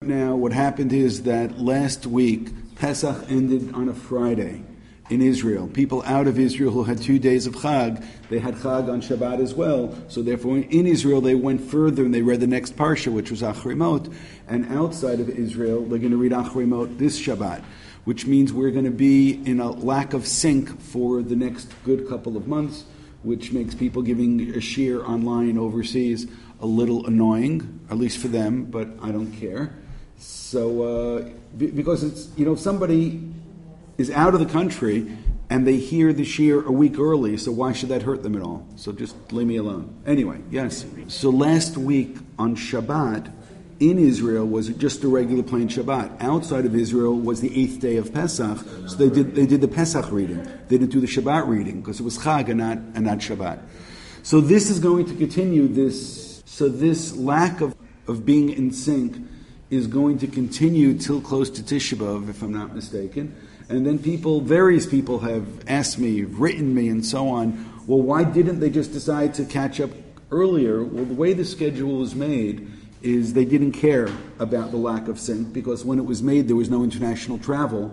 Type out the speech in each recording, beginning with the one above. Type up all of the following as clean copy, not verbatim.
now, what happened is that last week, Pesach ended on a Friday in Israel. People out of Israel who had 2 days of Chag, they had Chag on Shabbat as well. So therefore, in Israel, they went further and they read the next Parsha, which was Achrimot. And outside of Israel, they're going to read Achrimot this Shabbat, which means we're going to be in a lack of sync for the next good couple of months, which makes people giving a shear online overseas a little annoying, at least for them, but I don't care. So, because it's, if somebody is out of the country and they hear the shear a week early, so why should that hurt them at all? So just leave me alone. Anyway, yes. So last week on Shabbat, in Israel was just a regular plain Shabbat. Outside of Israel was the 8th day of Pesach, so they did the Pesach reading. They didn't do the Shabbat reading because it was Chag and not Shabbat. So this is going to continue. This lack of being in sync is going to continue till close to Tisha B'Av, if I'm not mistaken. And then various people have asked me, written me, and so on, well, why didn't they just decide to catch up earlier? Well, the way the schedule was made is they didn't care about the lack of sync, because when it was made, there was no international travel,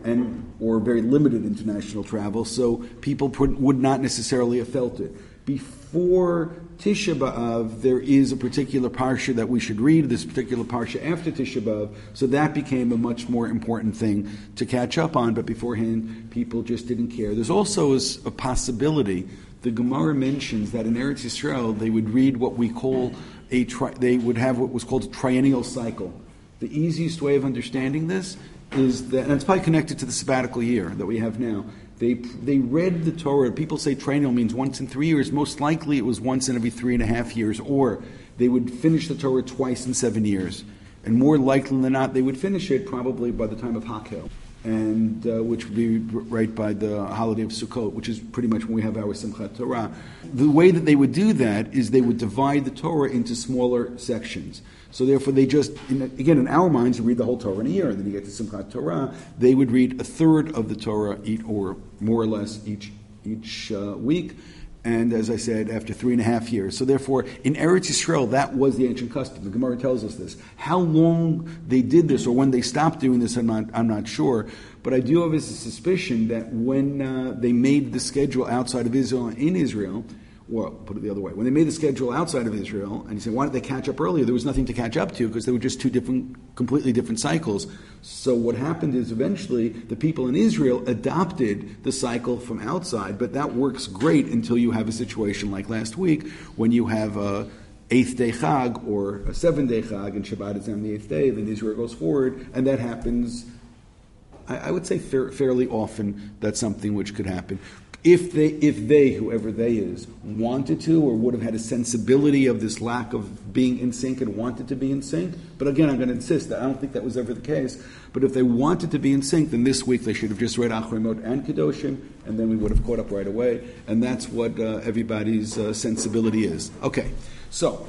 or very limited international travel, so people would not necessarily have felt it. Before Tisha B'Av, there is a particular parsha that we should read, this particular parsha after Tisha B'Av, so that became a much more important thing to catch up on, but beforehand, people just didn't care. There's also a possibility, the Gemara mentions that in Eretz Yisrael, they would read what we call they would have what was called a triennial cycle. The easiest way of understanding this is that, and it's probably connected to the sabbatical year that we have now, they read the Torah. People say triennial means once in 3 years. Most likely it was once in every 3.5 years, or they would finish the Torah twice in 7 years. And more likely than not, they would finish it probably by the time of Hakhel, and which would be right by the holiday of Sukkot, which is pretty much when we have our Simchat Torah. The way that they would do that is they would divide the Torah into smaller sections. So therefore they just, in our minds, you read the whole Torah in a year, and then you get to Simchat Torah. They would read a third of the Torah, or more or less each week, and as I said, after 3.5 years. So therefore, in Eretz Yisrael, that was the ancient custom. The Gemara tells us this. How long they did this, or when they stopped doing this, I'm not sure. But I do have a suspicion that when they made the schedule outside of Israel and in Israel, or put it the other way, when they made the schedule outside of Israel, and you say, why didn't they catch up earlier? There was nothing to catch up to, because they were just completely different cycles. So what happened is eventually the people in Israel adopted the cycle from outside, but that works great until you have a situation like last week, when you have a 8th day Chag, or a 7-day Chag, and Shabbat is on the 8th day, then Israel goes forward, and that happens, I would say fairly often. That's something which could happen. If they, whoever they is, wanted to, or would have had a sensibility of this lack of being in sync and wanted to be in sync, but again, I'm going to insist that I don't think that was ever the case, but if they wanted to be in sync, then this week they should have just read Achrimot and Kedoshim, and then we would have caught up right away, and that's what everybody's sensibility is. Okay, so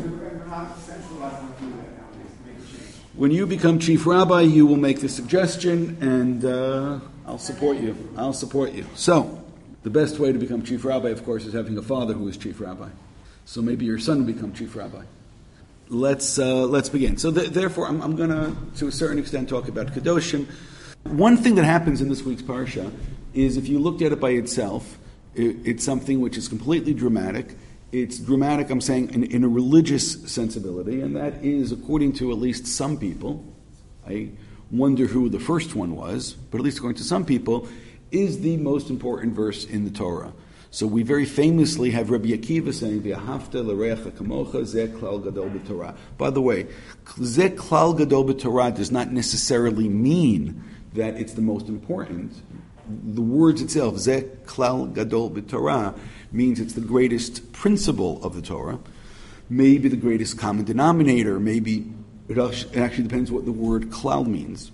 when you become chief rabbi, you will make the suggestion, and I'll support you. So, the best way to become chief rabbi, of course, is having a father who is chief rabbi. So maybe your son will become chief rabbi. Let's begin. So therefore, I'm going to a certain extent, talk about Kedoshim. One thing that happens in this week's parsha is, if you looked at it by itself, it's something which is completely dramatic. It's dramatic, I'm saying, in a religious sensibility, and that is, according to at least some people, I wonder who the first one was, but at least according to some people, is the most important verse in the Torah. So we very famously have Rabbi Akiva saying, "V'ahavta l'reacha kamocha zeh klal gadol b'Torah." By the way, zeh klal gadol b'Torah does not necessarily mean that it's the most important. The words itself, zeh klal gadol b'Torah, means it's the greatest principle of the Torah, maybe the greatest common denominator, maybe it actually depends what the word klal means.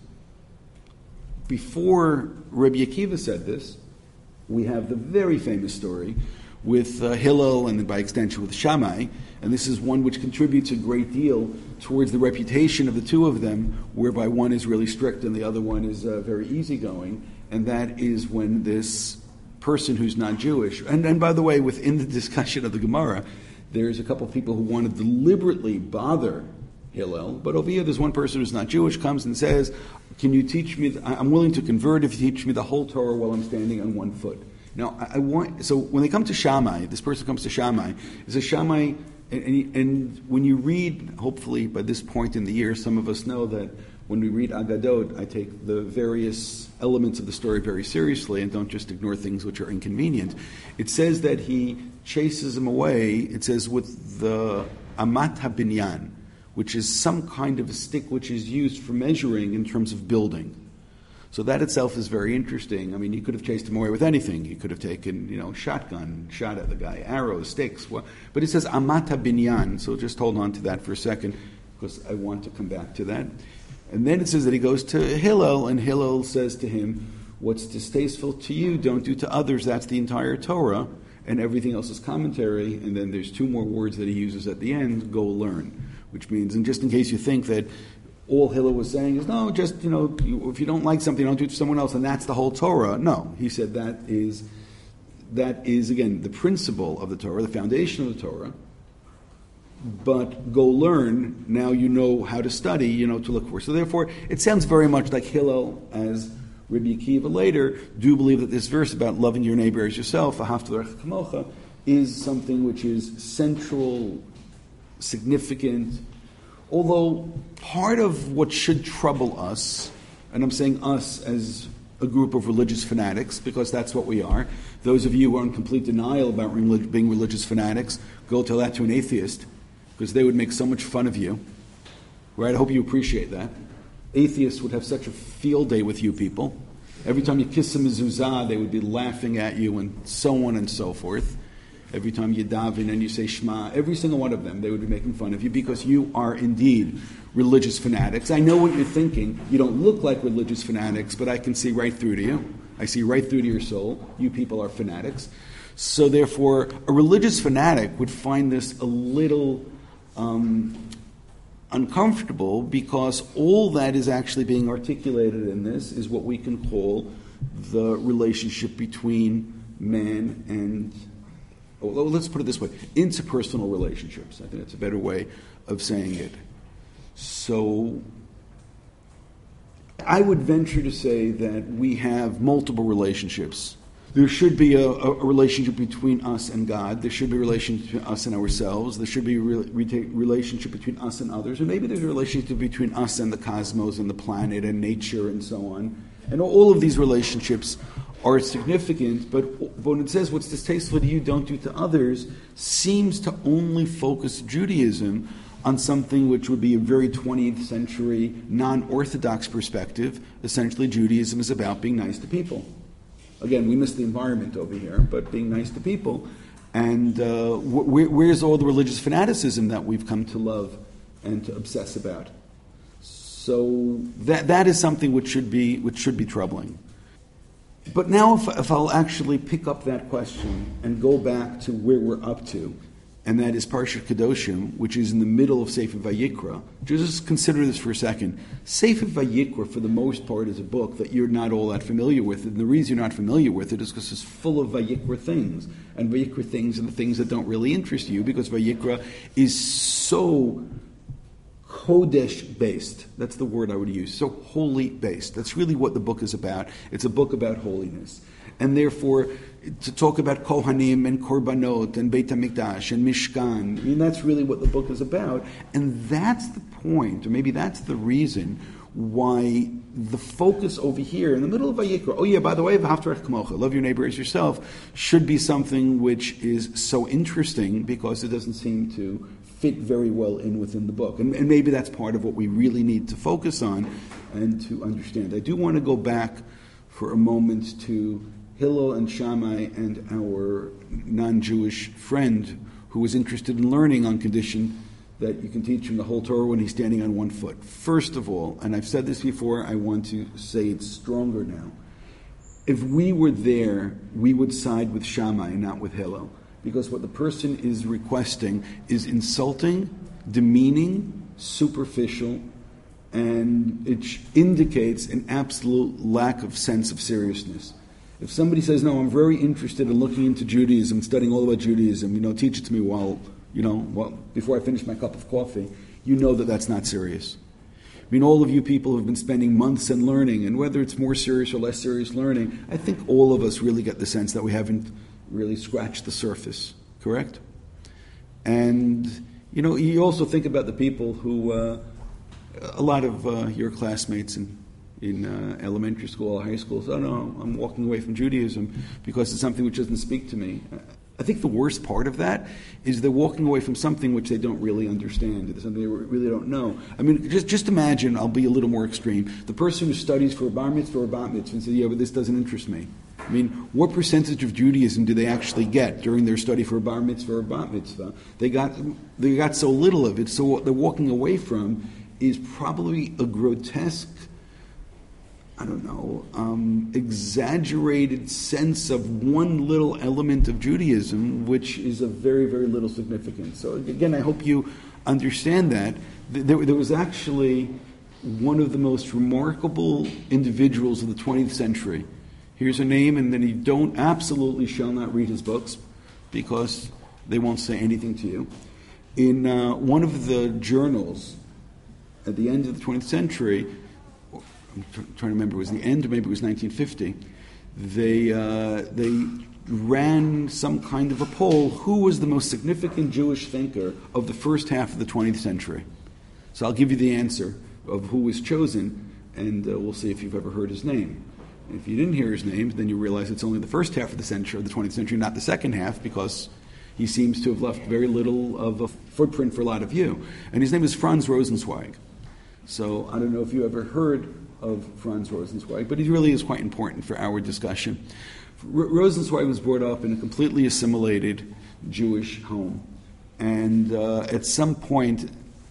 Before Rabbi Akiva said this, we have the very famous story with Hillel, and by extension with Shammai, and this is one which contributes a great deal towards the reputation of the two of them, whereby one is really strict and the other one is very easygoing, and that is when this person who's not Jewish, and by the way, within the discussion of the Gemara, there's a couple of people who want to deliberately bother Hillel. But over here, there's one person who's not Jewish, comes and says, can you teach me, I'm willing to convert if you teach me the whole Torah while I'm standing on one foot. Now, so when they come to Shammai, this person comes to Shammai, it's a Shammai, and when you read, hopefully by this point in the year, some of us know that when we read Agadot, I take the various elements of the story very seriously and don't just ignore things which are inconvenient. It says that he chases him away, it says with the Amat HaBinyan, which is some kind of a stick which is used for measuring in terms of building. So that itself is very interesting. I mean, you could have chased him away with anything. You could have taken, shotgun, shot at the guy, arrows, sticks. But it says Amat HaBinyan, so just hold on to that for a second, because I want to come back to that. And then it says that he goes to Hillel, and Hillel says to him, what's distasteful to you, don't do to others. That's the entire Torah, and everything else is commentary. And then there's two more words that he uses at the end, go learn. Which means, and just in case you think that all Hillel was saying is, no, just, if you don't like something, don't do it to someone else, and that's the whole Torah. No, he said that is again, the principle of the Torah, the foundation of the Torah. But go learn, now you know how to study, to look for. So therefore, it sounds very much like Hillel, as Rabbi Akiva later, do believe that this verse about loving your neighbor as yourself, ahavta l'recha kamocha, is something which is central, significant, although part of what should trouble us, and I'm saying us as a group of religious fanatics, because that's what we are. Those of you who are in complete denial about being religious fanatics, go tell that to an atheist, because they would make so much fun of you. Right? I hope you appreciate that. Atheists would have such a field day with you people. Every time you kiss a mezuzah, they would be laughing at you and so on and so forth. Every time you daven and you say Shema, every single one of them, they would be making fun of you because you are indeed religious fanatics. I know what you're thinking. You don't look like religious fanatics, but I can see right through to you. I see right through to your soul. You people are fanatics. So therefore, a religious fanatic would find this a little uncomfortable, because all that is actually being articulated in this is what we can call the relationship between man and, let's put it this way, interpersonal relationships. I think that's a better way of saying it. So I would venture to say that we have multiple relationships. There should be a relationship between us and God. There should be a relationship between us and ourselves. There should be a relationship between us and others. And maybe there's a relationship between us and the cosmos and the planet and nature and so on. And all of these relationships are significant, but when it says what's distasteful to you, don't do to others, seems to only focus Judaism on something which would be a very 20th century non-Orthodox perspective. Essentially, Judaism is about being nice to people. Again, we miss the environment over here, but being nice to people. And where's all the religious fanaticism that we've come to love and to obsess about? So that is something which should be troubling. But now if I'll actually pick up that question and go back to where we're up to, and that is Parshat Kedoshim, which is in the middle of Sefer Vayikra. Just consider this for a second. Sefer Vayikra, for the most part, is a book that you're not all that familiar with. And the reason you're not familiar with it is because it's full of Vayikra things. And Vayikra things are the things that don't really interest you, because Vayikra is so Kodesh-based. That's the word I would use. So holy-based. That's really what the book is about. It's a book about holiness. And therefore, to talk about Kohanim and Korbanot and Beit HaMikdash and Mishkan, that's really what the book is about. And that's the point, or maybe that's the reason why the focus over here in the middle of Vayikra, by the way, v'ahavta l'recha kamocha, love your neighbor as yourself, should be something which is so interesting because it doesn't seem to fit very well in within the book. And maybe that's part of what we really need to focus on and to understand. I do want to go back for a moment to Hillel and Shammai and our non-Jewish friend who was interested in learning on condition that you can teach him the whole Torah when he's standing on one foot. First of all, and I've said this before, I want to say it stronger now. If we were there, we would side with Shammai and not with Hillel, because what the person is requesting is insulting, demeaning, superficial, and it indicates an absolute lack of sense of seriousness. If somebody says, no, I'm very interested in looking into Judaism, studying all about Judaism, teach it to me before I finish my cup of coffee, you know that that's not serious. I mean, all of you people who have been spending months and learning, and whether it's more serious or less serious learning, I think all of us really get the sense that we haven't really scratched the surface, correct? And, you also think about the people who, a lot of your classmates in elementary school or high school say, oh no, I'm walking away from Judaism because it's something which doesn't speak to me. I think the worst part of that is they're walking away from something which they don't really understand, something they really don't know. I mean, just imagine, I'll be a little more extreme, the person who studies for a bar mitzvah or a bat mitzvah and says, yeah, but this doesn't interest me. I mean, what percentage of Judaism do they actually get during their study for a bar mitzvah or a bat mitzvah? They got so little of it, so what they're walking away from is probably a grotesque, exaggerated sense of one little element of Judaism, which is of very, very little significance. So again, I hope you understand that. There was actually one of the most remarkable individuals of the 20th century. Here's a name, and then you absolutely shall not read his books, because they won't say anything to you. In one of the journals at the end of the 20th century, I'm trying to remember, it was the end, or maybe it was 1950, they ran some kind of a poll, who was the most significant Jewish thinker of the first half of the 20th century. So I'll give you the answer of who was chosen, and we'll see if you've ever heard his name. If you didn't hear his name, then you realize it's only the first half of the 20th century, not the second half, because he seems to have left very little of a footprint for a lot of you. And his name is Franz Rosenzweig. So I don't know if you ever heard of Franz Rosenzweig, but he really is quite important for our discussion. Rosenzweig was brought up in a completely assimilated Jewish home. And at some point,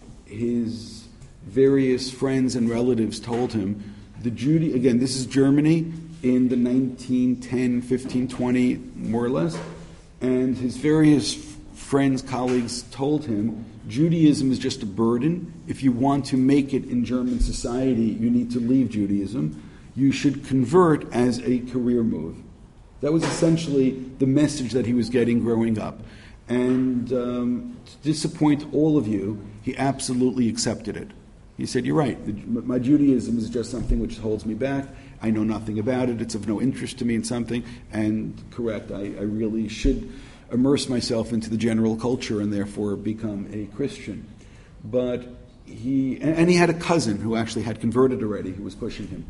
his various friends and relatives told him, again, this is Germany in the 1910, 15, 20, more or less, and his various friends, colleagues told him, Judaism is just a burden. If you want to make it in German society, you need to leave Judaism. You should convert as a career move. That was essentially the message that he was getting growing up. And to disappoint all of you, he absolutely accepted it. He said, you're right, my Judaism is just something which holds me back. I know nothing about it. It's of no interest to me in something. And correct, I really should immerse myself into the general culture and therefore become a Christian. But he had a cousin who actually had converted already, who was pushing him.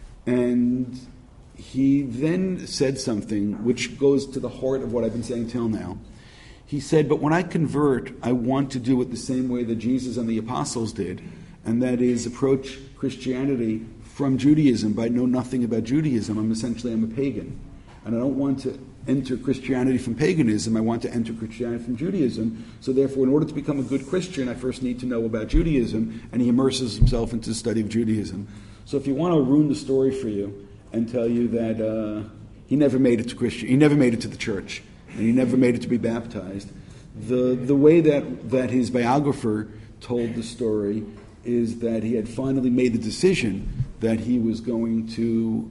And he then said something which goes to the heart of what I've been saying till now. He said, but when I convert, I want to do it the same way that Jesus and the apostles did, and that is approach Christianity from Judaism. I know nothing about Judaism. I'm a pagan. And I don't want to enter Christianity from paganism. I want to enter Christianity from Judaism. So therefore, in order to become a good Christian, I first need to know about Judaism. And he immerses himself into the study of Judaism. So if you want to ruin the story for you and tell you that he never made it to Christian, he never made it to the church, and he never made it to be baptized, the way that his biographer told the story is that he had finally made the decision that he was going to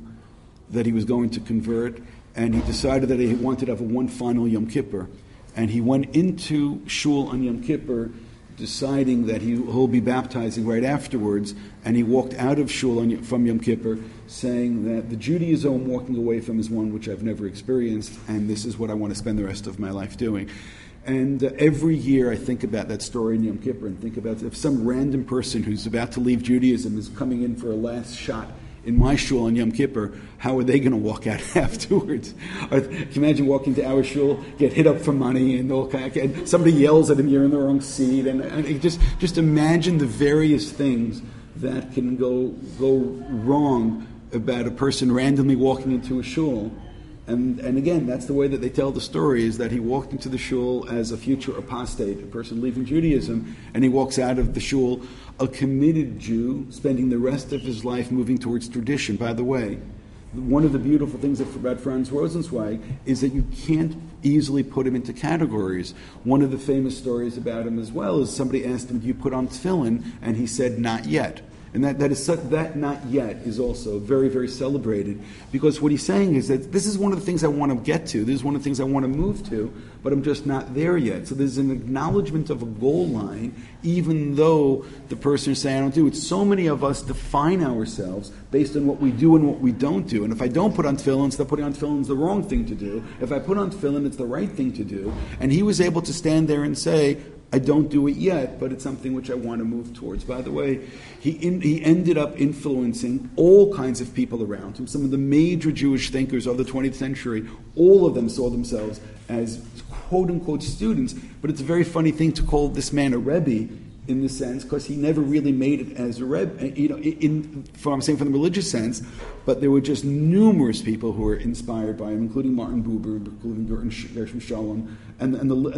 convert, and he decided that he wanted to have one final Yom Kippur. And he went into shul on Yom Kippur deciding that he'll be baptizing right afterwards, and he walked out of shul from Yom Kippur saying that the Judaism I'm walking away from is one which I've never experienced, and this is what I want to spend the rest of my life doing. And every year I think about that story in Yom Kippur and think about if some random person who's about to leave Judaism is coming in for a last shot in my shul on Yom Kippur, how are they going to walk out afterwards? Can you imagine walking to our shul, get hit up for money, and all kind of, and somebody yells at him, you're in the wrong seat, and just imagine the various things that can go wrong about a person randomly walking into a shul. And again, that's the way that they tell the story, is that he walked into the shul as a future apostate, a person leaving Judaism, and he walks out of the shul a committed Jew, spending the rest of his life moving towards tradition. By the way, one of the beautiful things about Franz Rosenzweig is that you can't easily put him into categories. One of the famous stories about him as well is somebody asked him, do you put on tefillin? And he said, not yet. And that not yet is also very, very celebrated, because what he's saying is that this is one of the things I want to get to, this is one of the things I want to move to, but I'm just not there yet. So there's an acknowledgement of a goal line, even though the person is saying I don't do it. So many of us define ourselves based on what we do and what we don't do. And if I don't put on tefillin, instead of putting on tefillin is the wrong thing to do. If I put on tefillin, it's the right thing to do. And he was able to stand there and say, I don't do it yet, but it's something which I want to move towards. By the way, he ended up influencing all kinds of people around him. Some of the major Jewish thinkers of the 20th century, all of them saw themselves as quote-unquote students. But it's a very funny thing to call this man a Rebbe, in the sense, because he never really made it as a Rebbe, I'm saying from the religious sense, but there were just numerous people who were inspired by him, including Martin Buber, including Gershom Scholem, and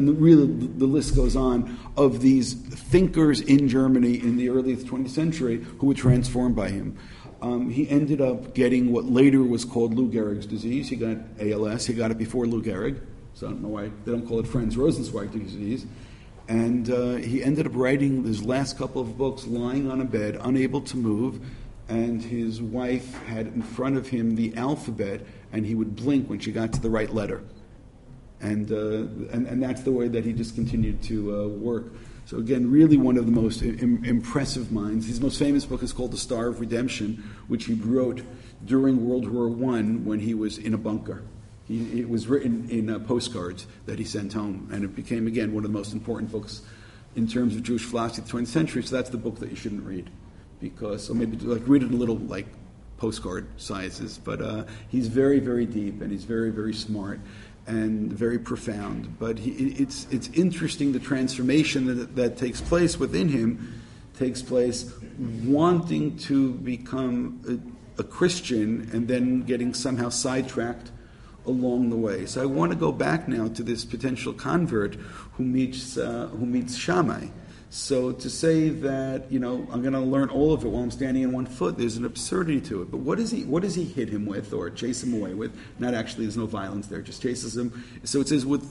the list goes on, of these thinkers in Germany in the early 20th century who were transformed by him. He ended up getting what later was called Lou Gehrig's disease. He got ALS. He got it before Lou Gehrig, so I don't know why they don't call it Franz Rosenzweig disease. And he ended up writing his last couple of books lying on a bed, unable to move, and his wife had in front of him the alphabet, and he would blink when she got to the right letter. And that's the way that he just continued to work. So again, really one of the most impressive minds. His most famous book is called The Star of Redemption, which he wrote during World War I when he was in a bunker. It was written in postcards that he sent home, and it became, again, one of the most important books in terms of Jewish philosophy of the 20th century. So that's the book that you shouldn't read, or maybe read it in little postcard sizes. But he's very, very deep, and he's very, very smart and very profound. But it's interesting, the transformation that takes place within him takes place wanting to become a Christian and then getting somehow sidetracked along the way. So I want to go back now to this potential convert who meets Shammai. So to say that, I'm going to learn all of it while I'm standing on one foot, there's an absurdity to it. But what does he hit him with or chase him away with? Not actually, there's no violence there, just chases him. So it says with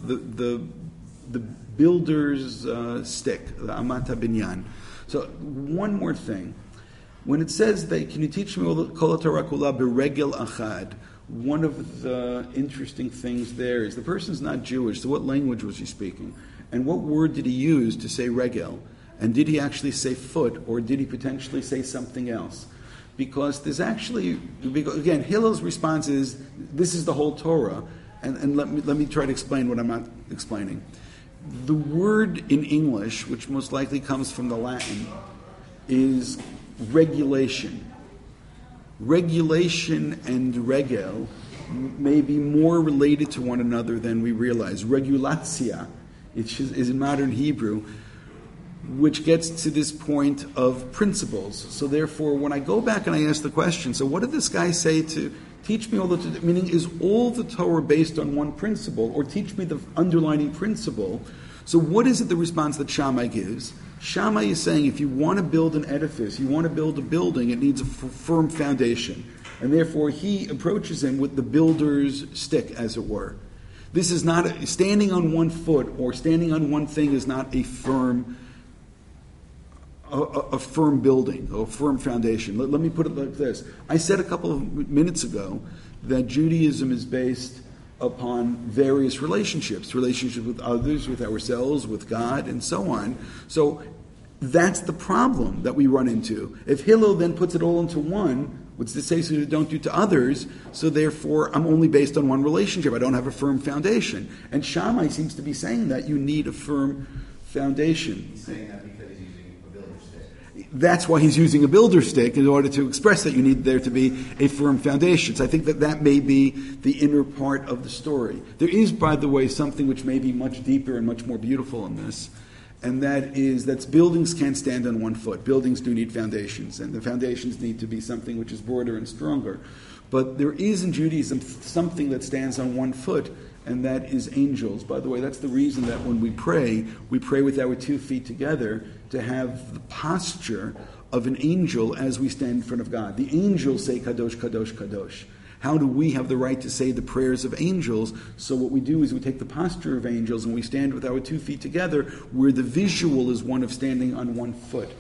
the builder's stick, the Amata Binyan. So one more thing. When it says that, can you teach me Kol HaTorah Kula Beregel Achad? One of the interesting things there is the person's not Jewish, so what language was he speaking? And what word did he use to say regel? And did he actually say foot, or did he potentially say something else? Because there's actually, again, Hillel's response is, this is the whole Torah, and let me try to explain what I'm not explaining. The word in English, which most likely comes from the Latin, is regulation. Regulation and regel may be more related to one another than we realize. Regulatia, it is in modern Hebrew, which gets to this point of principles. So therefore, when I go back and I ask the question, so what did this guy say to teach me all the, meaning is all the Torah based on one principle, or teach me the underlining principle? So what is it the response that Shammai gives? Shammai is saying if you want to build an edifice, you want to build a building, it needs a firm foundation. And therefore he approaches him with the builder's stick, as it were. This is not, standing on one foot or standing on one thing is not a firm building, or a firm foundation. Let me put it like this. I said a couple of minutes ago that Judaism is based upon various relationships with others, with ourselves, with God, and so on. So that's the problem that we run into. If Hillel then puts it all into one, what's to say so don't do to others, so therefore I'm only based on one relationship. I don't have a firm foundation. And Shammai seems to be saying that you need a firm foundation. He's saying that because he's using a builder's stick. That's why he's using a builder's stick, in order to express that you need there to be a firm foundation. So I think that may be the inner part of the story. There is, by the way, something which may be much deeper and much more beautiful in this, and that buildings can't stand on one foot. Buildings do need foundations, and the foundations need to be something which is broader and stronger. But there is in Judaism something that stands on one foot, and that is angels. By the way, that's the reason that when we pray with our 2 feet together to have the posture of an angel as we stand in front of God. The angels say, Kadosh, Kadosh, Kadosh. How do we have the right to say the prayers of angels? So what we do is we take the posture of angels and we stand with our 2 feet together, where the visual is one of standing on one foot.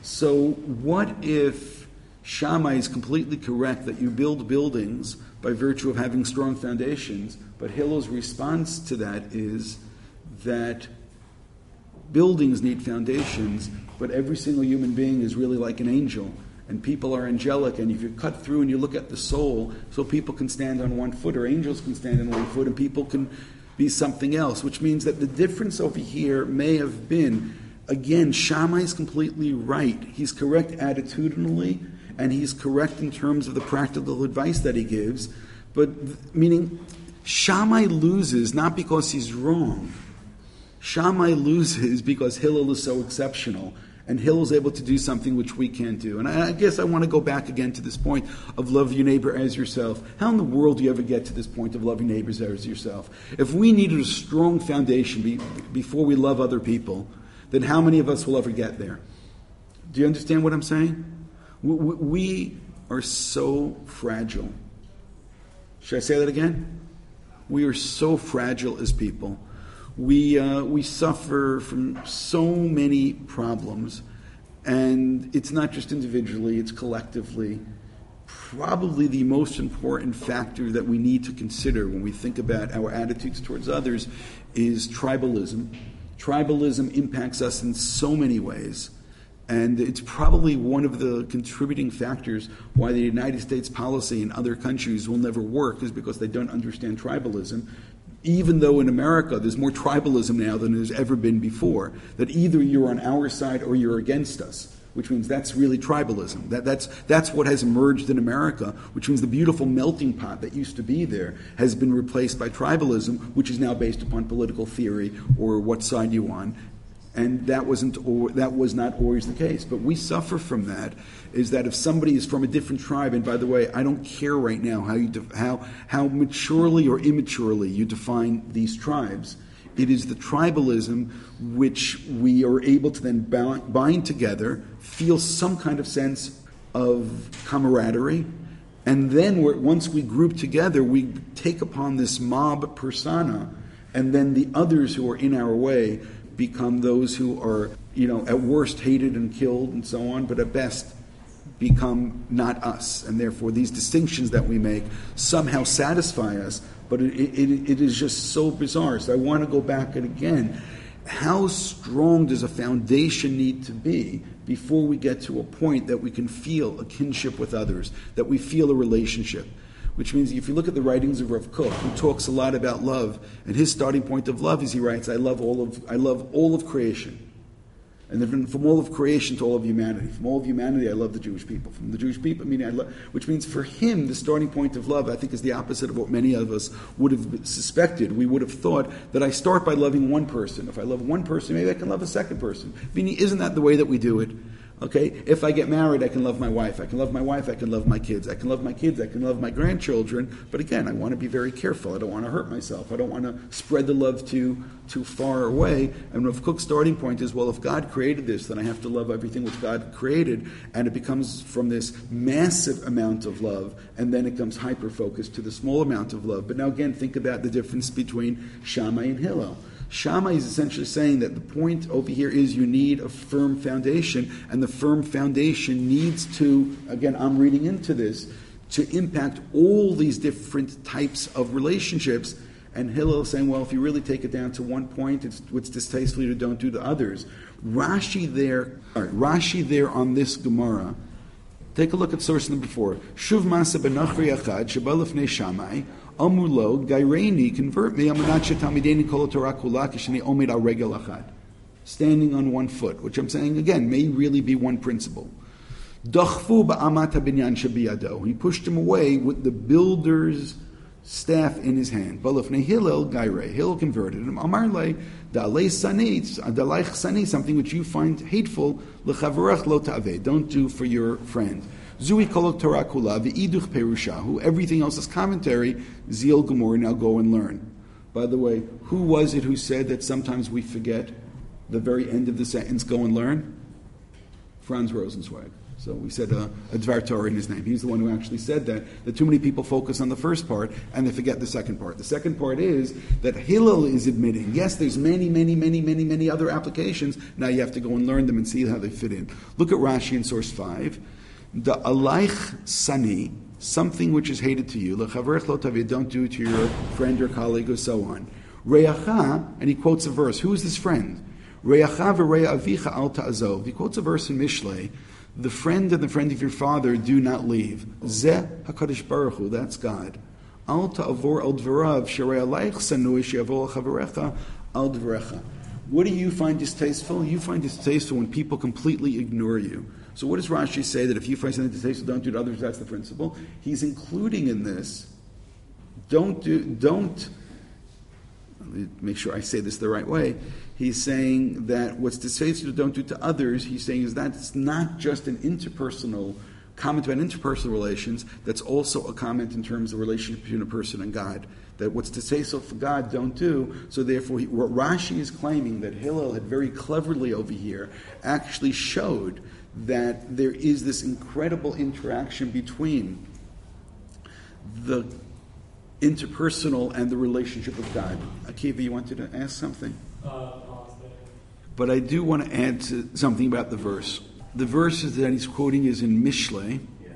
So what if Shammai is completely correct that you build buildings by virtue of having strong foundations, but Hillel's response to that is that buildings need foundations, but every single human being is really like an angel, and people are angelic, and if you cut through and you look at the soul, so people can stand on one foot, or angels can stand on one foot, and people can be something else, which means that the difference over here may have been, again, Shammai is completely right. He's correct attitudinally, and he's correct in terms of the practical advice that he gives, but meaning Shammai loses not because he's wrong. Shammai loses because Hillel is so exceptional, and Hillel is able to do something which we can't do. And I guess I want to go back again to this point of love your neighbor as yourself. How in the world do you ever get to this point of loving neighbors as yourself? If we needed a strong foundation before we love other people, then how many of us will ever get there? Do you understand what I'm saying? We are so fragile. Should I say that again? We are so fragile as people. We suffer from so many problems, and it's not just individually, it's collectively. Probably the most important factor that we need to consider when we think about our attitudes towards others is tribalism. Tribalism impacts us in so many ways, and it's probably one of the contributing factors why the United States policy in other countries will never work, is because they don't understand tribalism. Even though in America there's more tribalism now than there's ever been before, that either you're on our side or you're against us, which means that's really tribalism. That's what has emerged in America, which means the beautiful melting pot that used to be there has been replaced by tribalism, which is now based upon political theory or what side you're on. And that was not always the case. But we suffer from that, is that if somebody is from a different tribe, and by the way, I don't care right now how maturely or immaturely you define these tribes, it is the tribalism which we are able to then bind together, feel some kind of sense of camaraderie, and then once we group together, we take upon this mob persona, and then the others who are in our way become those who are, at worst hated and killed and so on, but at best become not us. And therefore these distinctions that we make somehow satisfy us, but it is just so bizarre. So I want to go back and again, how strong does a foundation need to be before we get to a point that we can feel a kinship with others, that we feel a relationship? Which means if you look at the writings of Rav Kook, who talks a lot about love, and his starting point of love is, he writes, I love all of creation. And then from all of creation to all of humanity. From all of humanity, I love the Jewish people. From the Jewish people, which means for him, the starting point of love, I think, is the opposite of what many of us would have suspected. We would have thought that I start by loving one person. If I love one person, maybe I can love a second person. Meaning, isn't that the way that we do it? Okay, if I get married, I can love my wife. I can love my wife. I can love my kids. I can love my kids. I can love my grandchildren. But again, I want to be very careful. I don't want to hurt myself. I don't want to spread the love too far away. And Rav Kook's starting point is, well, if God created this, then I have to love everything which God created. And it becomes from this massive amount of love, and then it comes hyper-focused to the small amount of love. But now again, think about the difference between Shammai and Hillel. Shammai is essentially saying that the point over here is you need a firm foundation, and the firm foundation needs to, again, I'm reading into this, to impact all these different types of relationships. And Hillel is saying, well, if you really take it down to one point, it's what's distasteful to don't do to others. Rashi there on this Gemara, take a look at source number 4. Shuv masa benachri achad shebalafnei Shammai. Amulo, Gaireini, convert me, standing on one foot, which I'm saying again may really be one principle. He pushed him away with the builder's staff in his hand. Hillel converted him. Amarle, something which you find hateful, don't do for your friend. Zui kolot Torah kula v'iduch perushahu. Everything else is commentary. Zil Gemor, now go and learn. By the way, who was it who said that sometimes we forget the very end of the sentence, go and learn? Franz Rosenzweig. So we said a Dvar Torah in his name. He's the one who actually said that too many people focus on the first part and they forget the second part. The second part is that Hillel is admitting, yes, there's many other applications. Now you have to go and learn them and see how they fit in. Look at Rashi in source 5. The alaich sani, something which is hated to you, l'chaverech lo taveh, don't do it to your friend or colleague or so on. Re'acha, and he quotes a verse. Who is this friend? Re'acha v're'a avicha al ta'azov. He quotes a verse in Mishlei. The friend and the friend of your father do not leave. Zeh HaKadosh Baruch Hu, that's God. Al ta'avor al dvarav, sherei alayich sanui she'avor l'chaverecha al dvarecha. What do you find distasteful? You find distasteful when people completely ignore you. So what does Rashi say? That if you find something distasteful, don't do it to others, that's the principle. He's including in this, don't, let me make sure I say this the right way. He's saying that what's distasteful, don't do to others, he's saying is that it's not just an interpersonal comment about interpersonal relations, that's also a comment in terms of the relationship between a person and God. That what's distasteful for God, don't do. So therefore, what Rashi is claiming that Hillel had very cleverly over here actually showed that there is this incredible interaction between the interpersonal and the relationship with God. Akiva, you wanted to ask something? But I do want to add something about the verse. The verse that he's quoting is in Mishlei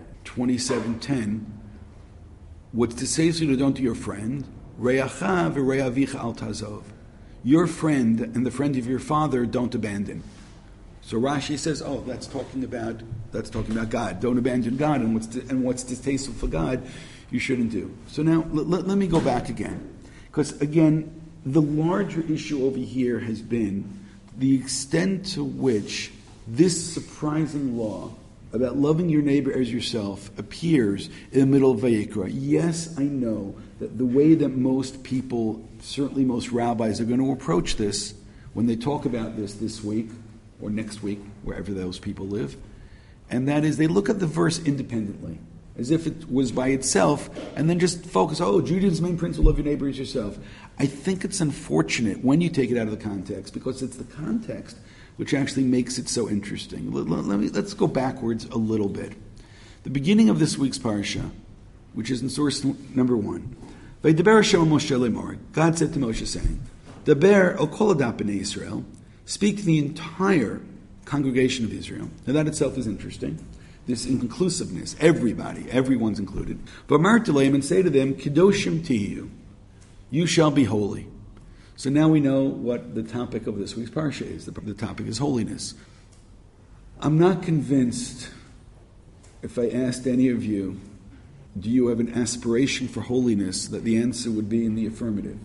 27:10. What's to say so you don't to your friend? Re'acha v're'a avicha al tazov. Your friend and the friend of your father don't abandon. So Rashi says, oh, that's talking about God. Don't abandon God, and what's distasteful for God, you shouldn't do. So now let me go back again, because again, the larger issue over here has been the extent to which this surprising law about loving your neighbor as yourself appears in the middle of Vayikra. Yes, I know that the way that most people, certainly most rabbis, are going to approach this when they talk about this week or next week, wherever those people live, and that is they look at the verse independently, as if it was by itself, and then just focus, Judaism's main principle, love your neighbor as yourself. I think it's unfortunate when you take it out of the context, because it's the context which actually makes it so interesting. Let's go backwards a little bit. The beginning of this week's parsha, which is in source number 1, Vaydaber Hashem Moshe lemor. God said to Moshe, saying, Daber el kol hadat bnei Yisrael, speak to the entire congregation of Israel. Now that itself is interesting. This inclusiveness, everyone's included. But Martilaim, and say to them, Kedoshim tiyu, you shall be holy. So now we know what the topic of this week's parsha is. The topic is holiness. I'm not convinced, if I asked any of you, do you have an aspiration for holiness, that the answer would be in the affirmative.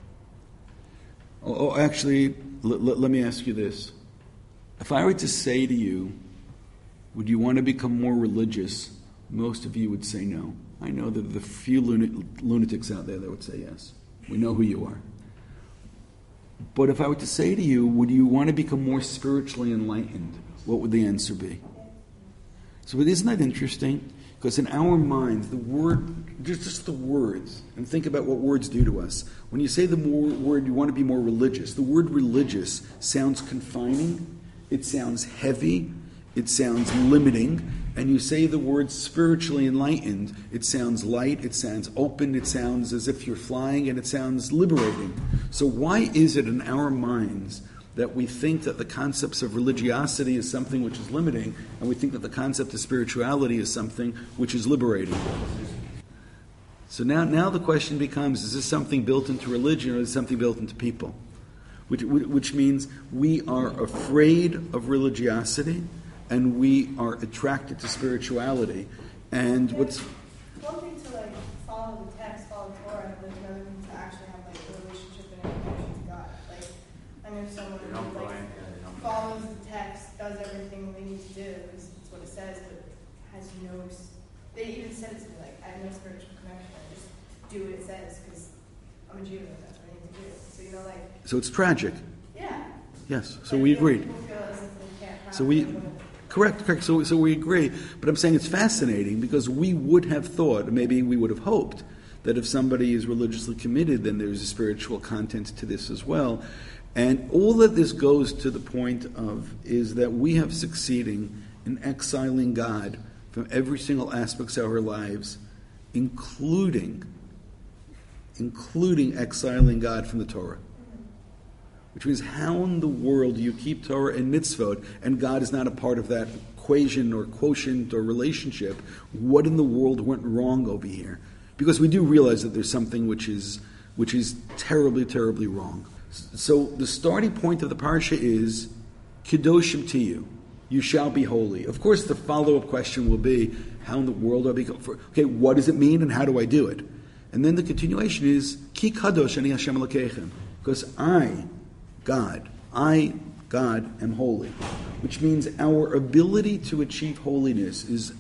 Actually, let me ask you this. If I were to say to you, would you want to become more religious? Most of you would say no. I know that there are a few lunatics out there that would say yes. We know who you are. But if I were to say to you, would you want to become more spiritually enlightened? What would the answer be? So isn't that interesting? Because in our minds, the word, just the words, and think about what words do to us. When you say the word, you want to be more religious. The word religious sounds confining. It sounds heavy. It sounds limiting. And you say the word spiritually enlightened, it sounds light, it sounds open, it sounds as if you're flying, and it sounds liberating. So why is it in our minds that we think that the concepts of religiosity is something which is limiting, and we think that the concept of spirituality is something which is liberating? So now the question becomes, is this something built into religion, or is it something built into people? Which means we are afraid of religiosity, and we are attracted to spirituality. And what's one thing to follow the text, follow Torah, but another thing to actually have a relationship and a connection to God. I know someone who follows the text, does everything they need to do because it's what it says, but has no. They even said it to me I have no spiritual connection. I just do what it says because I'm a Jew and that's what I need to do. So So it's tragic. Yeah. Yes. So we agreed. So we. Correct. So we agree. But I'm saying it's fascinating because we would have thought, maybe we would have hoped, that if somebody is religiously committed, then there's a spiritual content to this as well. And all that this goes to the point of is that we have succeeding in exiling God from every single aspect of our lives, including exiling God from the Torah. Which means, how in the world do you keep Torah and mitzvot and God is not a part of that equation or quotient or relationship? What in the world went wrong over here? Because we do realize that there's something which is terribly, terribly wrong. So the starting point of the parsha is Kedoshim to you. You shall be holy. Of course, the follow-up question will be, how in the world do I become? Okay, what does it mean and how do I do it? And then the continuation is, Ki kadosh ani Hashem Elokeichem. Because I, God, am holy. Which means our ability to achieve holiness is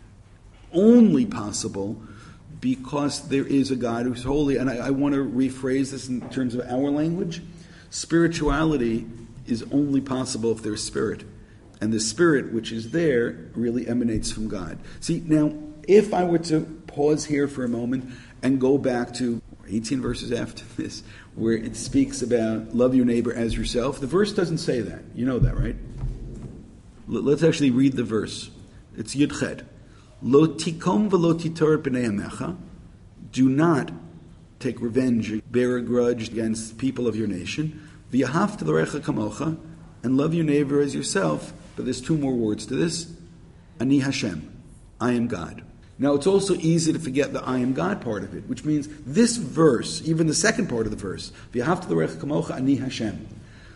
only possible because there is a God who's holy. And I want to rephrase this in terms of our language. Spirituality is only possible if there's spirit. And the spirit which is there really emanates from God. See, now, if I were to pause here for a moment and go back to 18 verses after this, where it speaks about love your neighbor as yourself, the verse doesn't say that. You know that, right? Let's actually read the verse. It's Yud Chet. Lo tikom v'lo titor b'nei amecha. Do not take revenge, bear a grudge against people of your nation. V'yahavta l'recha kamocha, and love your neighbor as yourself. But there's two more words to this. Ani Hashem. I am God. Now, it's also easy to forget the I am God part of it, which means this verse, even the second part of the verse, V'yahavta l'recha kamocha ani Hashem.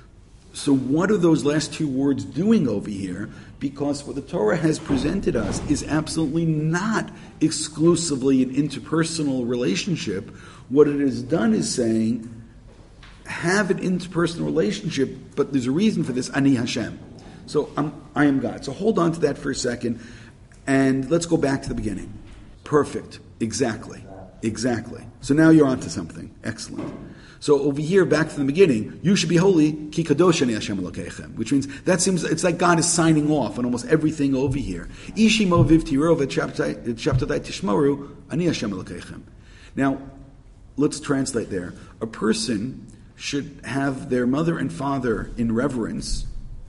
So what are those last two words doing over here? Because what the Torah has presented us is absolutely not exclusively an interpersonal relationship. What it has done is saying, have an interpersonal relationship, but there's a reason for this, ani Hashem. So I am God. So hold on to that for a second, and let's go back to the beginning. Perfect. Exactly. So now you're onto something. Excellent. So over here, back from the beginning, you should be holy, ki kadosh ani Hashem Elokeichem, which means that seems it's like God is signing off on almost everything over here. Ishi moviv tirov et shabtai tishmoru ani Hashem Elokeichem. Now, let's translate there. A person should have their mother and father in reverence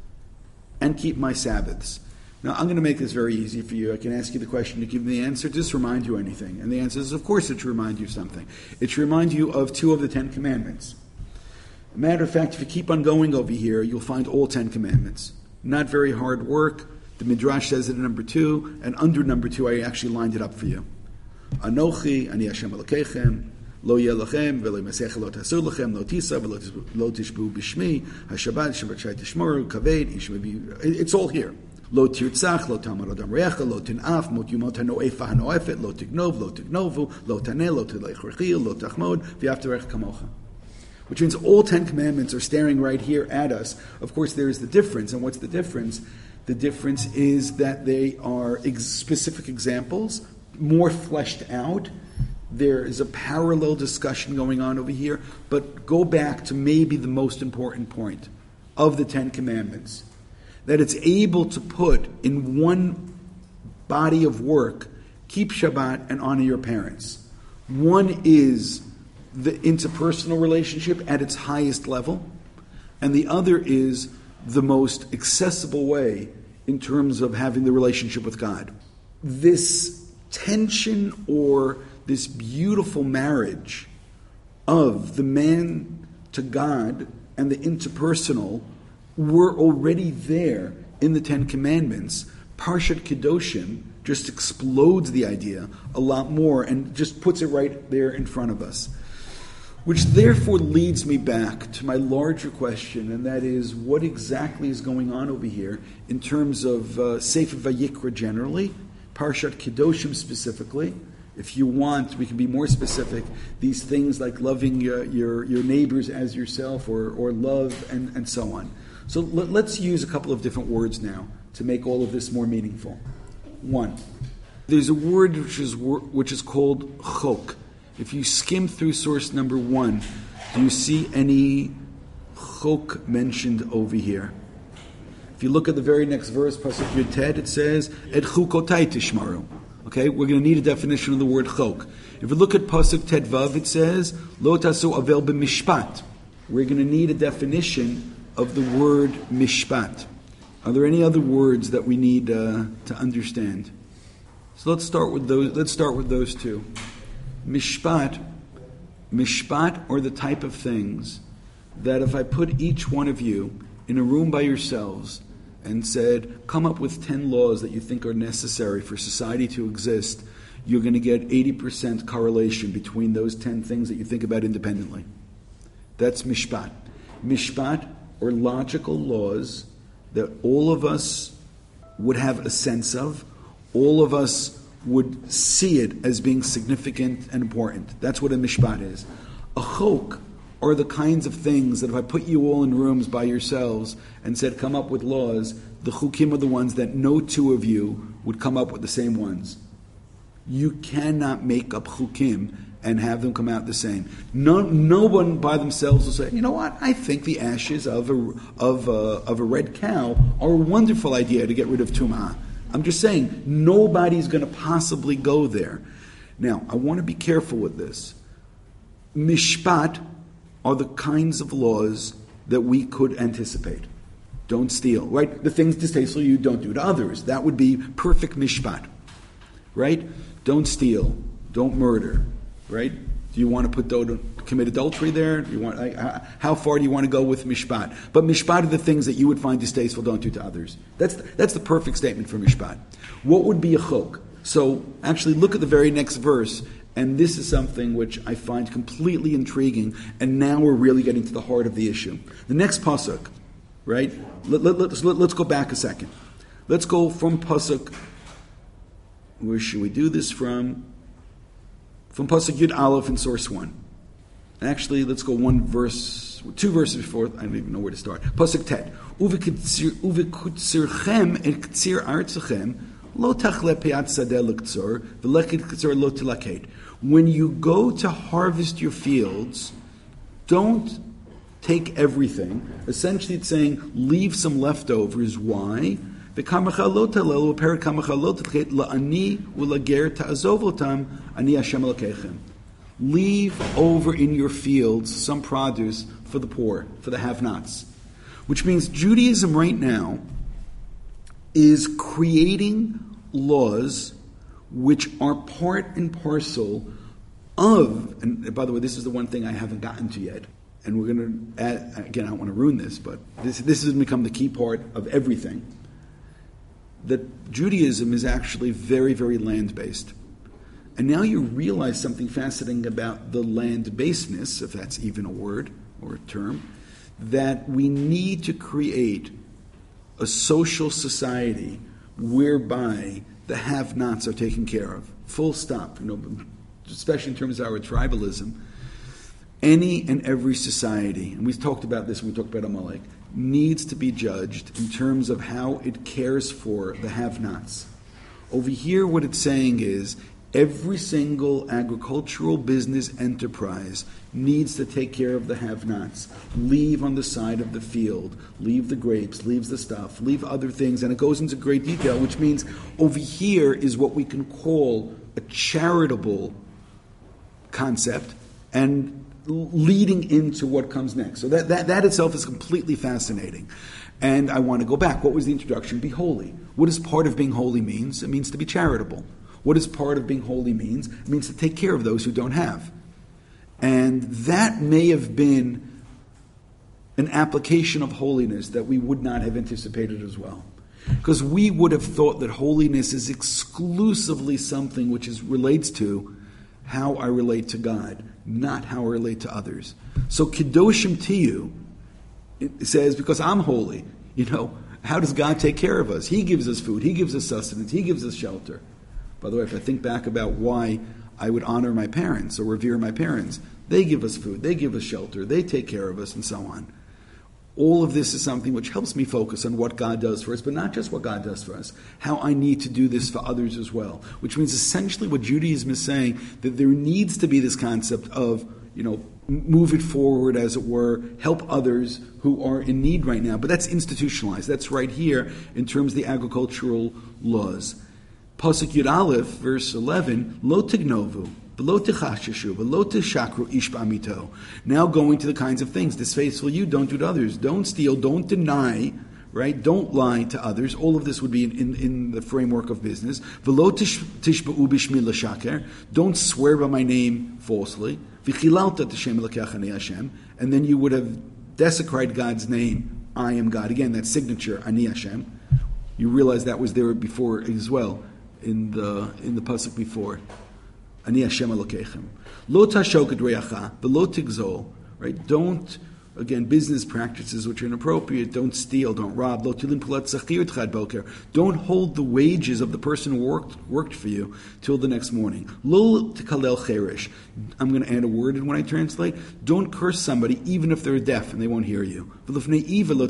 and keep my Sabbaths. Now, I'm going to make this very easy for you. I can ask you the question, to give me the answer, just remind you anything. And the answer is, of course, it should remind you of something. It should remind you of 2 of the 10 commandments. Matter of fact, if you keep on going over here, you'll find all 10 commandments. Not very hard work. The Midrash says it in number 2, and under number 2, I actually lined it up for you. Anochi, ani Hashem Elokeichem, lo yeh lachem, v'lo yimasecha lo tasur lachem, lo tisa, v'lo tishbu b'shmi, ha-shabbat, shabbat shai tishmoru, kaved, it's all here. Lo tirtzach, lo tamar adam recha, lo tinaf, mot yumot hanoefa hanoefet, lo tignov, lo tignovu, lo taneh, lo tilech rechil, lo tachmod, v'yaftarech kamocha. Which means all 10 commandments are staring right here at us. Of course, there is the difference. And what's the difference? The difference is that they are specific examples, more fleshed out. There is a parallel discussion going on over here. But go back to maybe the most important point of the 10 commandments. That it's able to put in one body of work, keep Shabbat and honor your parents. One is the interpersonal relationship at its highest level, and the other is the most accessible way in terms of having the relationship with God. This tension or this beautiful marriage of the man to God and the interpersonal were already there in the 10 Commandments. Parshat Kedoshim just explodes the idea a lot more and just puts it right there in front of us. Which therefore leads me back to my larger question, and that is, what exactly is going on over here in terms of Sefer Vayikra generally, Parshat Kedoshim specifically. If you want, we can be more specific. These things like loving your neighbors as yourself, or love, and so on. So let's use a couple of different words now to make all of this more meaningful. One, there's a word which is called chok. If you skim through source number 1, do you see any chok mentioned over here? If you look at the very next verse, Pasuk Yud Tet, it says, Et chukotai tishmaru. Okay, we're going to need a definition of the word chok. If we look at Pasuk Tet Vav, it says, Lo tasu avel b'mishpat. We're going to need a definition of the word mishpat. Are there any other words that we need to understand? So let's start with those. Let's start with those two. Mishpat are the type of things that if I put each one of you in a room by yourselves and said, come up with 10 laws that you think are necessary for society to exist, you're going to get 80% correlation between those 10 things that you think about independently. That's mishpat. Mishpat are logical laws that all of us would have a sense of, all of us would see it as being significant and important. That's what a mishpat is. A chok are the kinds of things that if I put you all in rooms by yourselves and said, come up with laws, the chukim are the ones that no two of you would come up with the same ones. You cannot make up chukim and have them come out the same. No one by themselves will say, you know what, I think the ashes of a red cow are a wonderful idea to get rid of tum'ah. I'm just saying, nobody's going to possibly go there. Now, I want to be careful with this. Mishpat are the kinds of laws that we could anticipate. Don't steal, right? The things distasteful you don't do to others. That would be perfect mishpat, right? Don't steal, don't murder, right? Do you want to commit adultery there? Do you want, how far do you want to go with mishpat? But mishpat are the things that you would find distasteful, don't do to others. That's the perfect statement for mishpat. What would be a chok? So actually look at the very next verse, and this is something which I find completely intriguing, and now we're really getting to the heart of the issue. The next pasuk, right? Let's go back a second. Let's go from pasuk. Where should we do this from? From pasuk Yud Aleph in source 1. Actually, let's go two verses before. I don't even know where to start. Pasuk Tet. Uvekutzirchem et ktsir artzachem lo tachle peat sadeh l'ktzor v'lekit ktzor lo tilaket. When you go to harvest your fields, don't take everything. Essentially, it's saying leave some leftovers. Why? Leave over in your fields some produce for the poor, for the have-nots. Which means Judaism right now is creating laws which are part and parcel of, and by the way, this is the one thing I haven't gotten to yet, and we're going to add, again, I don't want to ruin this, but this has become the key part of everything, that Judaism is actually very, very land-based. And now you realize something fascinating about the land-basedness, if that's even a word or a term, that we need to create a social society whereby the have-nots are taken care of. Full stop. Especially in terms of our tribalism. Any and every society, and we've talked about this when we talked about Amalek, needs to be judged in terms of how it cares for the have-nots. Over here, what it's saying is every single agricultural business enterprise needs to take care of the have-nots. Leave on the side of the field. Leave the grapes, leave the stuff, leave other things, and it goes into great detail, which means over here is what we can call a charitable concept, and leading into what comes next. So that itself is completely fascinating. And I want to go back. What was the introduction? Be holy. What does part of being holy means? It means to be charitable. What does part of being holy means? It means to take care of those who don't have. And that may have been an application of holiness that we would not have anticipated as well. Because we would have thought that holiness is exclusively something which relates to how I relate to God, not how I relate to others. So Kedoshim Tiyu, it says, because I'm holy, how does God take care of us? He gives us food, He gives us sustenance, He gives us shelter. By the way, if I think back about why I would honor my parents or revere my parents, they give us food, they give us shelter, they take care of us, and so on. All of this is something which helps me focus on what God does for us, but not just what God does for us, how I need to do this for others as well. Which means essentially what Judaism is saying, that there needs to be this concept of, move it forward, as it were, help others who are in need right now. But that's institutionalized. That's right here in terms of the agricultural laws. Pasuk Yud Aleph, verse 11, Lo tignovu. Now going to the kinds of things, distasteful you, don't do to others. Don't steal, don't deny, right? Don't lie to others. All of this would be in the framework of business. V'lo tishba'u b'shmi l'shaker. Don't swear by my name falsely. V'chilalta t'shem elokech ani Hashem. And then you would have desecrated God's name, I am God. Again, that signature, Ani Hashem. You realize that was there before as well, in the pasuk before. Ani Hashem Elokechem. Lo tashok et reacha, v'lo tigzol. Right? Don't, again, business practices which are inappropriate. Don't steal, don't rob. Lo tilin pulat zachir tchad boker. Don't hold the wages of the person who worked for you till the next morning. Lo tikalel cheresh. I'm going to add a word in when I translate. Don't curse somebody even if they're deaf and they won't hear you. And even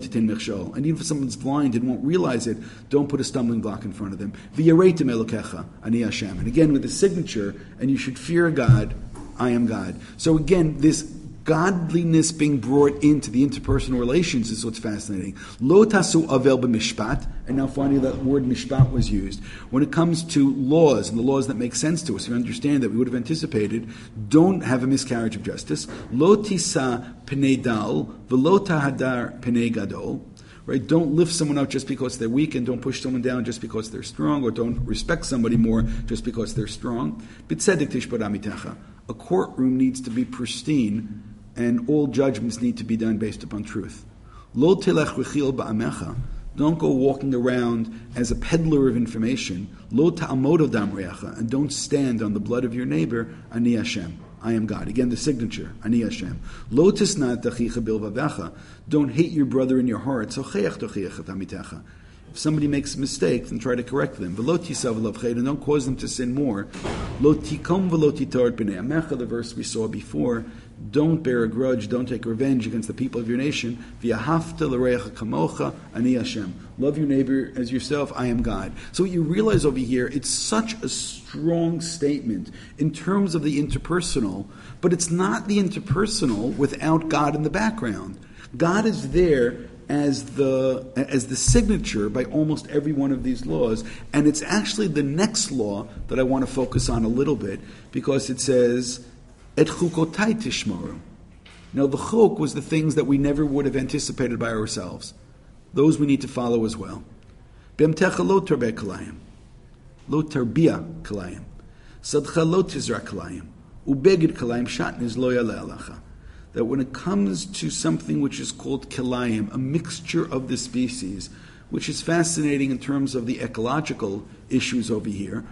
if someone's blind and won't realize it, don't put a stumbling block in front of them. V'yareitem elokecha, ani Hashem. And again with the signature, and you should fear God, I am God. So again, this godliness being brought into the interpersonal relations is what's fascinating. Lo tasu avel b'mishpat, and now finally that word mishpat was used. When it comes to laws, and the laws that make sense to us, we understand that we would have anticipated, don't have a miscarriage of justice. Lo tisa pnei dal, v'lo tahadar pnei gadol. Right? Don't lift someone up just because they're weak, and don't push someone down just because they're strong, or don't respect somebody more just because they're strong. B'tzedek tishbar amitecha. A courtroom needs to be pristine, and all judgments need to be done based upon truth. Lo telech v'chil ba'amecha. Don't go walking around as a peddler of information. Lo ta'amod odam reacha. And don't stand on the blood of your neighbor. Ani Hashem. I am God. Again, the signature. Ani Hashem. Lo tisnat tachicha bilvavecha. Don't hate your brother in your heart. Socheach tochiach et amitecha. If somebody makes a mistake, then try to correct them. V'lo tisav v'lo v'ched, and don't cause them to sin more. Lo tikom v'lo titar b'nei amecha, the verse we saw before. Don't bear a grudge, don't take revenge against the people of your nation. V'yahavta l'reacha kamocha, ani Hashem. Love your neighbor as yourself, I am God. So what you realize over here, it's such a strong statement in terms of the interpersonal, but it's not the interpersonal without God in the background. God is there as the signature by almost every one of these laws, and it's actually the next law that I want to focus on a little bit, because it says, Et chukotai tishmoru. Now the chuk was the things that we never would have anticipated by ourselves. Those we need to follow as well. B'emtecha lo tarbeh kalayim. Lo tarbiyah kalayim. Sadcha lo tizra kalayim. Ubegid kalayim shatniz lo yaleh alacha. That when it comes to something which is called kilayim, a mixture of the species, which is fascinating in terms of the ecological issues over here,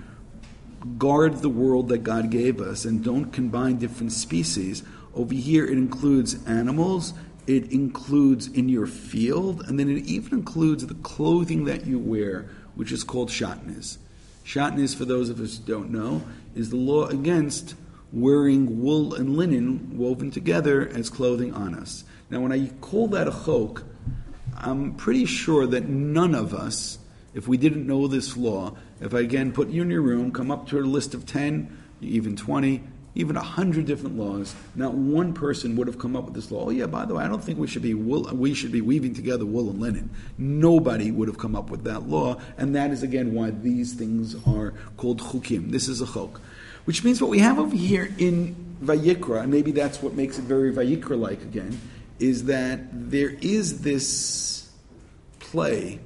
guard the world that God gave us and don't combine different species. Over here it includes animals, it includes in your field, and then it even includes the clothing that you wear, which is called shatnez. Shatnez, for those of us who don't know, is the law against wearing wool and linen woven together as clothing on us. Now when I call that a chok, I'm pretty sure that none of us, if we didn't know this law, if I again put you in your room, come up to a list of 10, even 20, even 100 different laws, not one person would have come up with this law. Oh yeah, by the way, I don't think we should be weaving together wool and linen. Nobody would have come up with that law, and that is again why these things are called chukim. This is a chok. Which means what we have over here in Vayikra, and maybe that's what makes it very Vayikra-like again, is that there is this play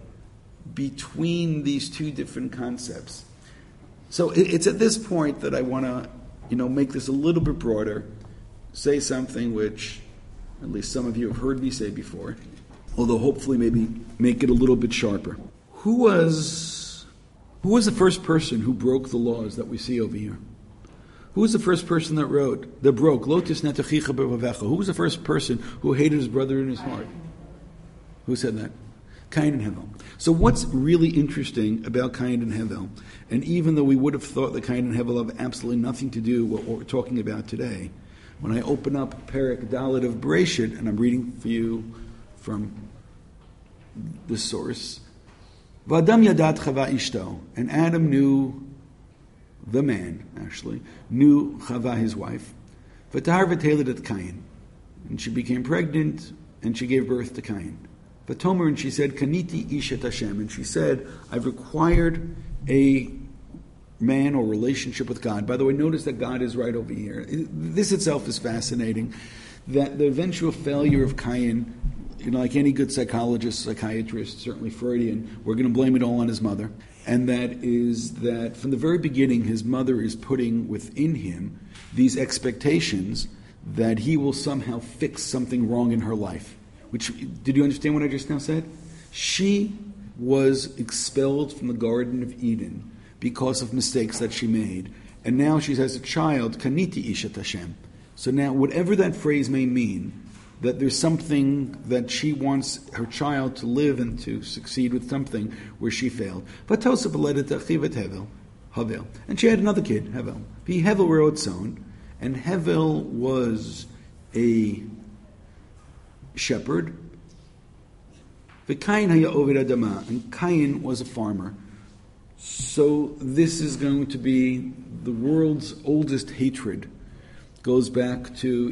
between these two different concepts. So it's at this point that I want to, make this a little bit broader, say something which at least some of you have heard me say before, although hopefully maybe make it a little bit sharper. Who was the first person who broke the laws that we see over here? Who was the first person that broke? Lotus netachicha bevavecha. Who was the first person who hated his brother in his heart? Who said that? Cain and Hevel. So what's really interesting about Cain and Hevel, and even though we would have thought that Cain and Hevel have absolutely nothing to do with what we're talking about today, when I open up Perek Dalet of Bereshit, and I'm reading for you from the source, V'adam yadat Chava ishto, and Adam knew, the man actually, knew Chava his wife, V'tahar v'teledet Cain, and she became pregnant, and she gave birth to Cain. V'tomer, and she said, Kaniti ishet Hashem, and she said, I've required a man or relationship with God. By the way, notice that God is right over here. This itself is fascinating, that the eventual failure of Cain like any good psychologist, psychiatrist, certainly Freudian, we're going to blame it all on his mother. And that is that from the very beginning, his mother is putting within him these expectations that he will somehow fix something wrong in her life. Which, did you understand what I just now said? She was expelled from the Garden of Eden because of mistakes that she made. And now she has a child, Kaniti Ishat Hashem. So now, whatever that phrase may mean, that there's something that she wants her child to live and to succeed with something where she failed. And she had another kid, Hevel. Hevel Rotzon, and Hevel was a shepherd. And Cain was a farmer. So this is going to be the world's oldest hatred. Goes back to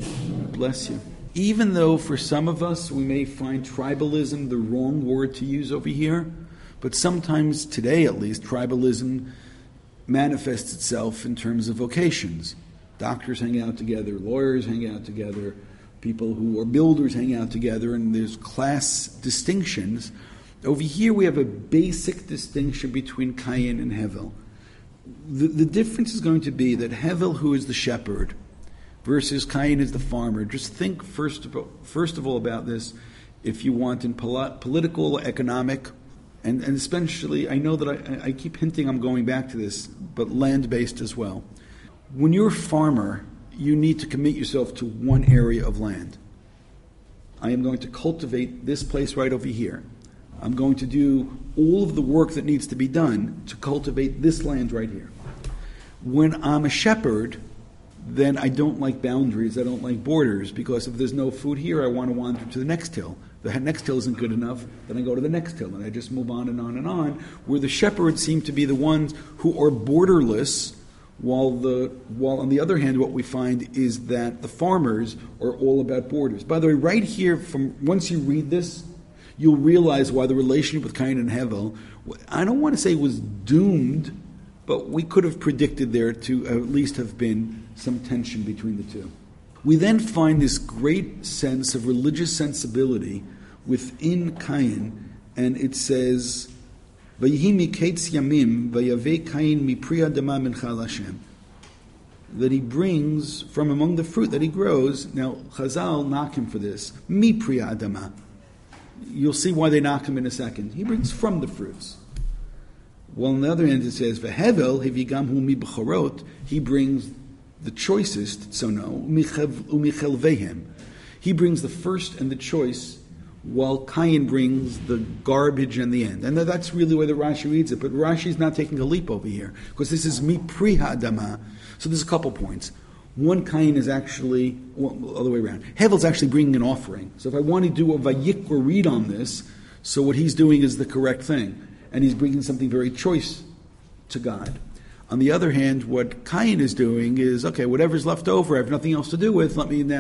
even though for some of us we may find tribalism the wrong word to use over here, but sometimes today at least tribalism manifests itself in terms of vocations. Doctors hang out together, lawyers hang out together, people who are builders hang out together, and there's class distinctions. Over here we have a basic distinction between Cain and Hevel. The difference is going to be that Hevel, who is the shepherd, versus Cain is the farmer. Just think first of all about this, if you want, in political, economic, and especially, I know that I keep hinting I'm going back to this, but land-based as well. When you're a farmer, you need to commit yourself to one area of land. I am going to cultivate this place right over here. I'm going to do all of the work that needs to be done to cultivate this land right here. When I'm a shepherd, then I don't like boundaries, I don't like borders, because if there's no food here, I want to wander to the next hill. The next hill isn't good enough, then I go to the next hill, and I just move on and on and on, where the shepherds seem to be the ones who are borderless, while on the other hand, what we find is that the farmers are all about borders. By the way, right here, once you read this, you'll realize why the relationship with Cain and Hevel, I don't want to say was doomed, but we could have predicted there to at least have been some tension between the two. We then find this great sense of religious sensibility within Cain, and it says, "Vayihi miketz yamim vayaveh Cain mipri adama mincha Hashem," that he brings from among the fruit that he grows. Now Chazal knock him for this. Mipri adama. You'll see why they knock him in a second. He brings from the fruits. Well, on the other hand, it says, "V'hevel hivigam hu mi b'chorot." He brings the choicest, umichelvehem. He brings the first and the choice, while Cain brings the garbage and the end. And that's really where the Rashi reads it. But Rashi's not taking a leap over here, because this is mi pri ha'adama. So there's a couple points. One, Cain is actually, all the way around. Hevel's actually bringing an offering. So if I want to do a vayikra read on this, so what he's doing is the correct thing. And he's bringing something very choice to God. On the other hand, what Cain is doing is, okay, whatever's left over, I have nothing else to do with, let me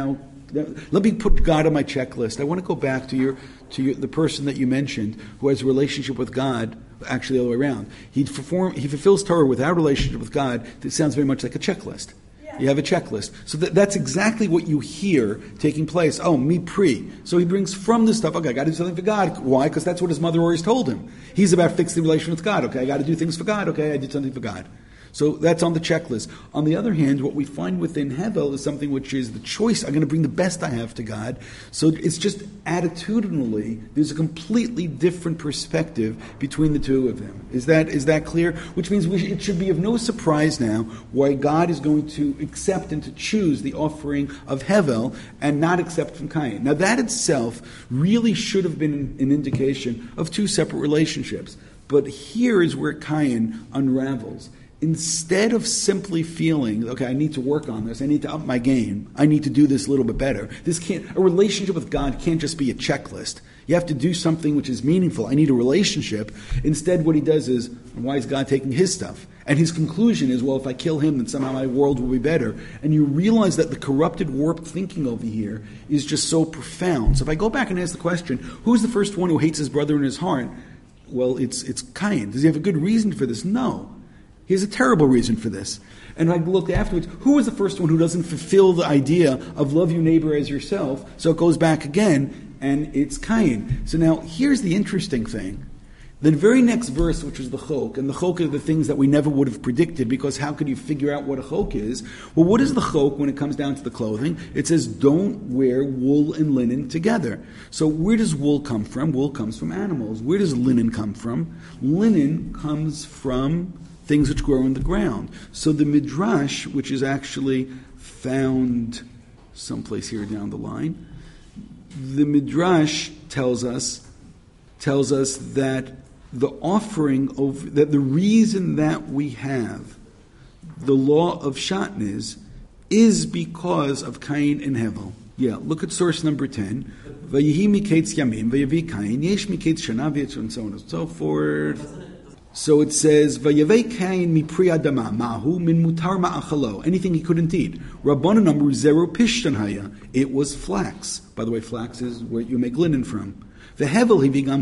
put God on my checklist. I want to go back to the person that you mentioned who has a relationship with God, actually all the way around. He fulfills Torah without a relationship with God. It sounds very much like a checklist. You have a checklist. So that's exactly what you hear taking place. Oh, mi pri. So he brings from this stuff, okay, I got to do something for God. Why? Because that's what his mother always told him. He's about fixing the relation with God. Okay, I got to do things for God. Okay, I did something for God. So that's on the checklist. On the other hand, what we find within Hevel is something which is the choice. I'm going to bring the best I have to God. So it's just attitudinally, there's a completely different perspective between the two of them. Is that clear? Which means it should be of no surprise now why God is going to accept and to choose the offering of Hevel and not accept from Cain. Now that itself really should have been an indication of two separate relationships. But here is where Cain unravels. Instead of simply feeling, okay, I need to work on this, I need to up my game, I need to do this a little bit better. A relationship with God can't just be a checklist. You have to do something which is meaningful. I need a relationship. Instead, what he does is, why is God taking his stuff? And his conclusion is, well, if I kill him, then somehow my world will be better. And you realize that the corrupted, warped thinking over here is just so profound. So if I go back and ask the question, who's the first one who hates his brother in his heart? Well, it's Cain. Does he have a good reason for this? No. He has a terrible reason for this. And I looked afterwards, who was the first one who doesn't fulfill the idea of love your neighbor as yourself? So it goes back again, and it's Cain. So now, here's the interesting thing. The very next verse, which is the chok, and the chok are the things that we never would have predicted, because how could you figure out what a chok is? Well, what is the chok when it comes down to the clothing? It says, don't wear wool and linen together. So where does wool come from? Wool comes from animals. Where does linen come from? Linen comes from things which grow in the ground. So the Midrash, which is actually found someplace here down the line, the Midrash tells us that the offering of that the reason that we have the law of shatnez is because of Cain and Hevel. Yeah, look at source number 10. Vayihi miketz yamim vayavi Cain yesh miketz shana and so on and so forth. So it says vayavei Cain mipri adama mahu min mutar ma'achalo, anything he couldn't eat. Rabbanan amru zero pishtan haya, it was flax. By the way, flax is where you make linen from. That's the reason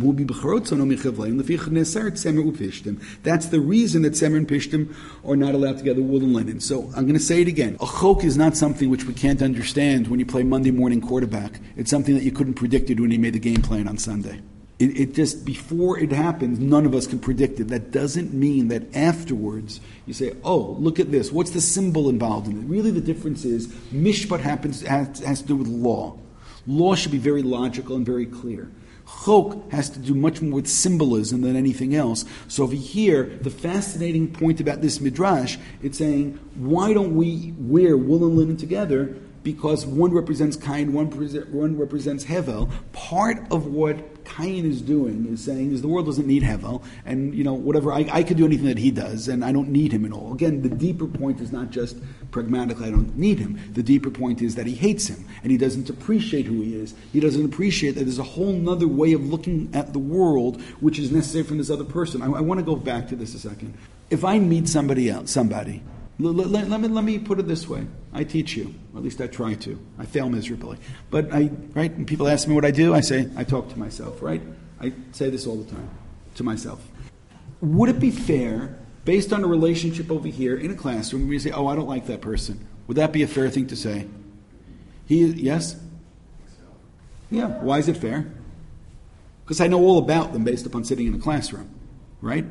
that Semer and Pishtim are not allowed to gather wool and linen. So I'm going to say it again. A chok is not something which we can't understand when you play Monday morning quarterback. It's something that you couldn't predict it when you made the game plan on Sunday. It just, before it happens, none of us can predict it. That doesn't mean that afterwards you say, oh, look at this. What's the symbol involved in it? Really the difference is mishpat has to do with law. Law should be very logical and very clear. Chok has to do much more with symbolism than anything else. So over here, the fascinating point about this midrash, it's saying, why don't we wear wool and linen together? Because one represents Cain, one represents Hevel. Part of what Cain is doing is saying is the world doesn't need Hevel, and whatever I could do anything that he does, and I don't need him at all. Again, the deeper point is not just pragmatically I don't need him. The deeper point is that he hates him, and he doesn't appreciate who he is. He doesn't appreciate that there's a whole other way of looking at the world which is necessary from this other person. I want to go back to this a second. If I meet somebody, let me put it this way. I teach you, or at least I try to. I fail miserably. But when people ask me what I do, I say, I talk to myself, right? I say this all the time, to myself. Would it be fair, based on a relationship over here in a classroom, where you say, oh, I don't like that person? Would that be a fair thing to say? Yes? Yeah. Why is it fair? Because I know all about them based upon sitting in a classroom, right?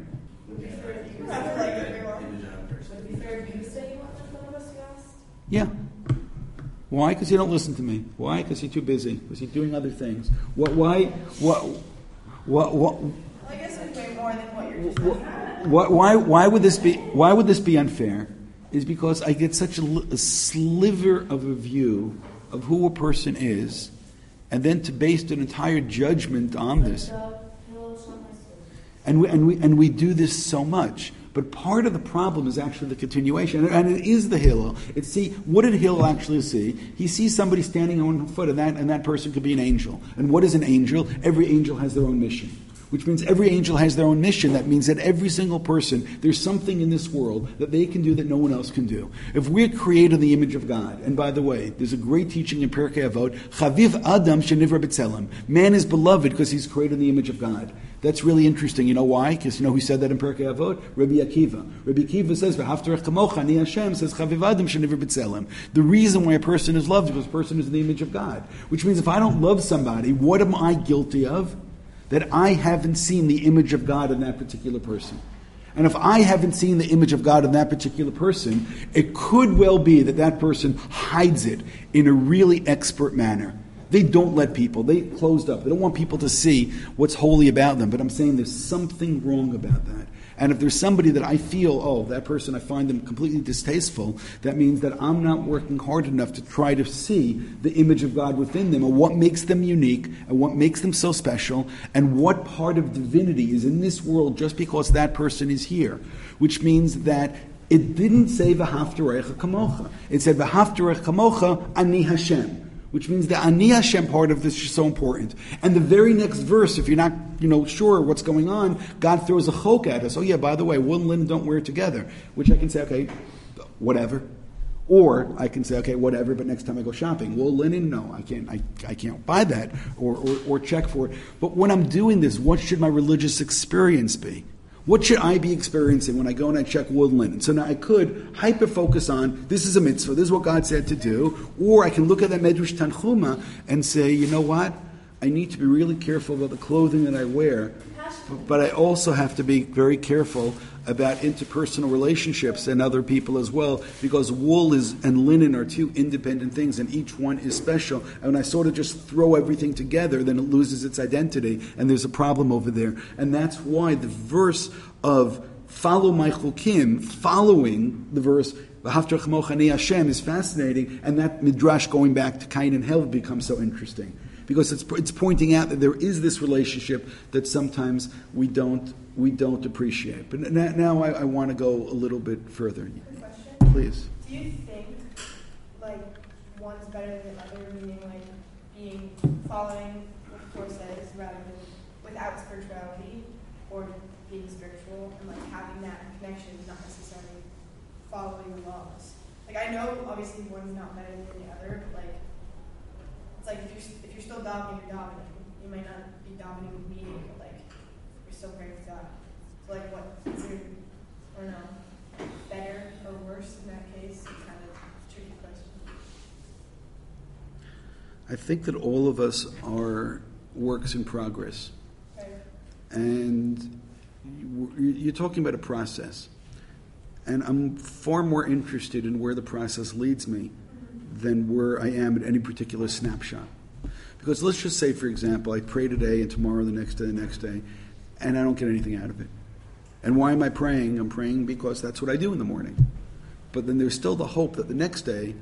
Yeah. Why? Because you don't listen to me. Why? Because you're too busy. Because you're doing other things. Why? Well, I guess it's way more than what you're just saying. Why would this be? Why would this be unfair? Is because I get such a sliver of a view of who a person is, and then to base an entire judgment on this. And we do this so much. But part of the problem is actually the continuation, and it is the Hillel. What did Hillel actually see? He sees somebody standing on one foot, and that person could be an angel. And what is an angel? Every angel has their own mission, which means every angel has their own mission. That means that every single person, there's something in this world that they can do that no one else can do. If we're created in the image of God, and by the way, there's a great teaching in Pirkei Avot, Chaviv Adam Shenivra B'Tselem. Man is beloved because he's created in the image of God. That's really interesting. You know why? Because who said that in Pirkei Avot? Rabbi Akiva. Rabbi Akiva says, "V'haftarech kamocha ani Hashem," says, "Chaviv Adam shenivra b'tzelem." The reason why a person is loved is because a person is in the image of God. Which means if I don't love somebody, what am I guilty of? That I haven't seen the image of God in that particular person. And if I haven't seen the image of God in that particular person, it could well be that person hides it in a really expert manner. They don't let people. They closed up. They don't want people to see what's holy about them. But I'm saying there's something wrong about that. And if there's somebody that I feel, that person, I find them completely distasteful, that means that I'm not working hard enough to try to see the image of God within them, and what makes them unique, and what makes them so special, and what part of divinity is in this world just because that person is here. Which means that it didn't say v'haftarecha kamocha. It said v'haftarecha kamocha ani Hashem. Which means the Ani Hashem part of this is so important. And the very next verse, if you're not, sure what's going on, God throws a chok at us. Oh yeah, by the way, wool and linen don't wear together. Which I can say, okay, whatever. Or I can say, okay, whatever, but next time I go shopping, wool, linen, no, I can't buy that or check for it. But when I'm doing this, what should my religious experience be? What should I be experiencing when I go and I check wool and linen? So now I could hyper-focus on, this is a mitzvah, this is what God said to do, or I can look at that Medrash Tanchuma and say, you know what? I need to be really careful about the clothing that I wear, but I also have to be very careful about interpersonal relationships and other people as well, because wool and linen are two independent things, and each one is special. And when I sort of just throw everything together, then it loses its identity, and there's a problem over there. And that's why the verse of follow my chukim, following the verse V'ahavta Chamocha Ani Hashem, is fascinating, and that midrash going back to Cain and Hevel becomes so interesting. Because it's pointing out that there is this relationship that sometimes we don't appreciate. But now I want to go a little bit further. Question? Please. Do you think like one's better than the other, meaning like being following what the Torah says rather than without spirituality, or being spiritual and like having that connection, not necessarily following the laws? Like I know obviously one's not better than the other, but like it's like if you're still davening, you're davening. You might not be davening with meaning, but like you're still praying to God. So like what is your, or no, better or worse in that case? It's kind of a tricky question. I think that all of us are works in progress. Okay. And you're talking about a process. And I'm far more interested in where the process leads me than where I am at any particular snapshot. Because let's just say, for example, I pray today and tomorrow, the next day, and I don't get anything out of it. And why am I praying? I'm praying because that's what I do in the morning. But then there's still the hope that the next day,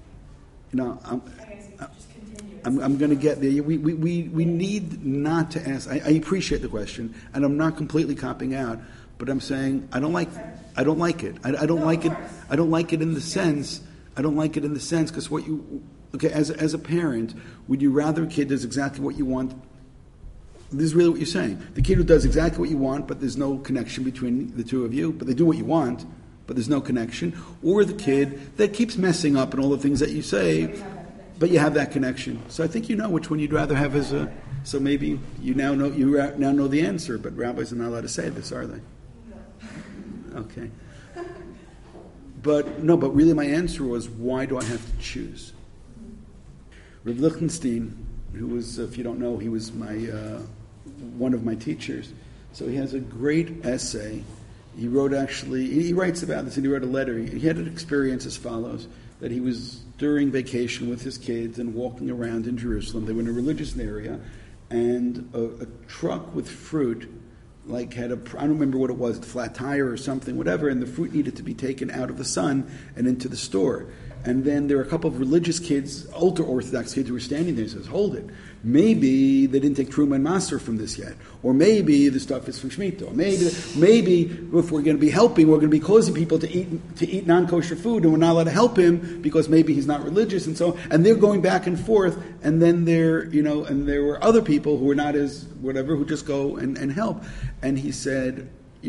I'm going to get there. We need not to ask. I appreciate the question, and I'm not completely copping out, but I'm saying I don't like it. I don't like it. I don't like it in the sense. I don't like it in the sense because as a parent, would you rather a kid does exactly what you want? This is really what you're saying. The kid who does exactly what you want, but there's no connection between the two of you, but they do what you want, but there's no connection, or the kid that keeps messing up and all the things that you say, but you have that connection. So I think you know which one you'd rather have as a. So maybe you now know the answer, but rabbis are not allowed to say this, are they? Okay. But really my answer was, why do I have to choose? Rav Lichtenstein, who was, if you don't know, he was one of my teachers. So he has a great essay. He writes about this, and he wrote a letter. He had an experience as follows, that he was during vacation with his kids and walking around in Jerusalem. They were in a religious area, and a truck with fruit had I don't remember what it was, a flat tire or something, whatever, and the fruit needed to be taken out of the sun and into the store. And then there were a couple of religious kids, ultra-Orthodox kids, who were standing there and says, hold it. Maybe they didn't take Truma and Maser from this yet. Or maybe the stuff is from Shemitah. Or maybe if we're going to be helping, we're going to be causing people to eat non-kosher food, and we're not allowed to help him because maybe he's not religious, and so. And they're going back and forth, and then and there were other people who were not as whatever, who just go and help. And he said,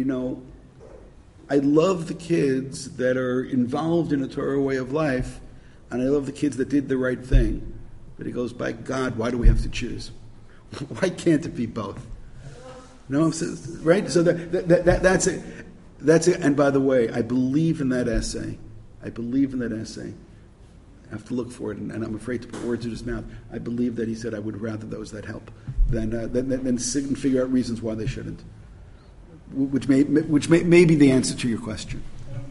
I love the kids that are involved in a Torah way of life, and I love the kids that did the right thing. But he goes, by God, why do we have to choose? Why can't it be both? No, right? So that's it. That's it. And by the way, I believe in that essay. I have to look for it, and I'm afraid to put words in his mouth. I believe that he said, I would rather those that help than sit and figure out reasons why they shouldn't. Which may be the answer to your question.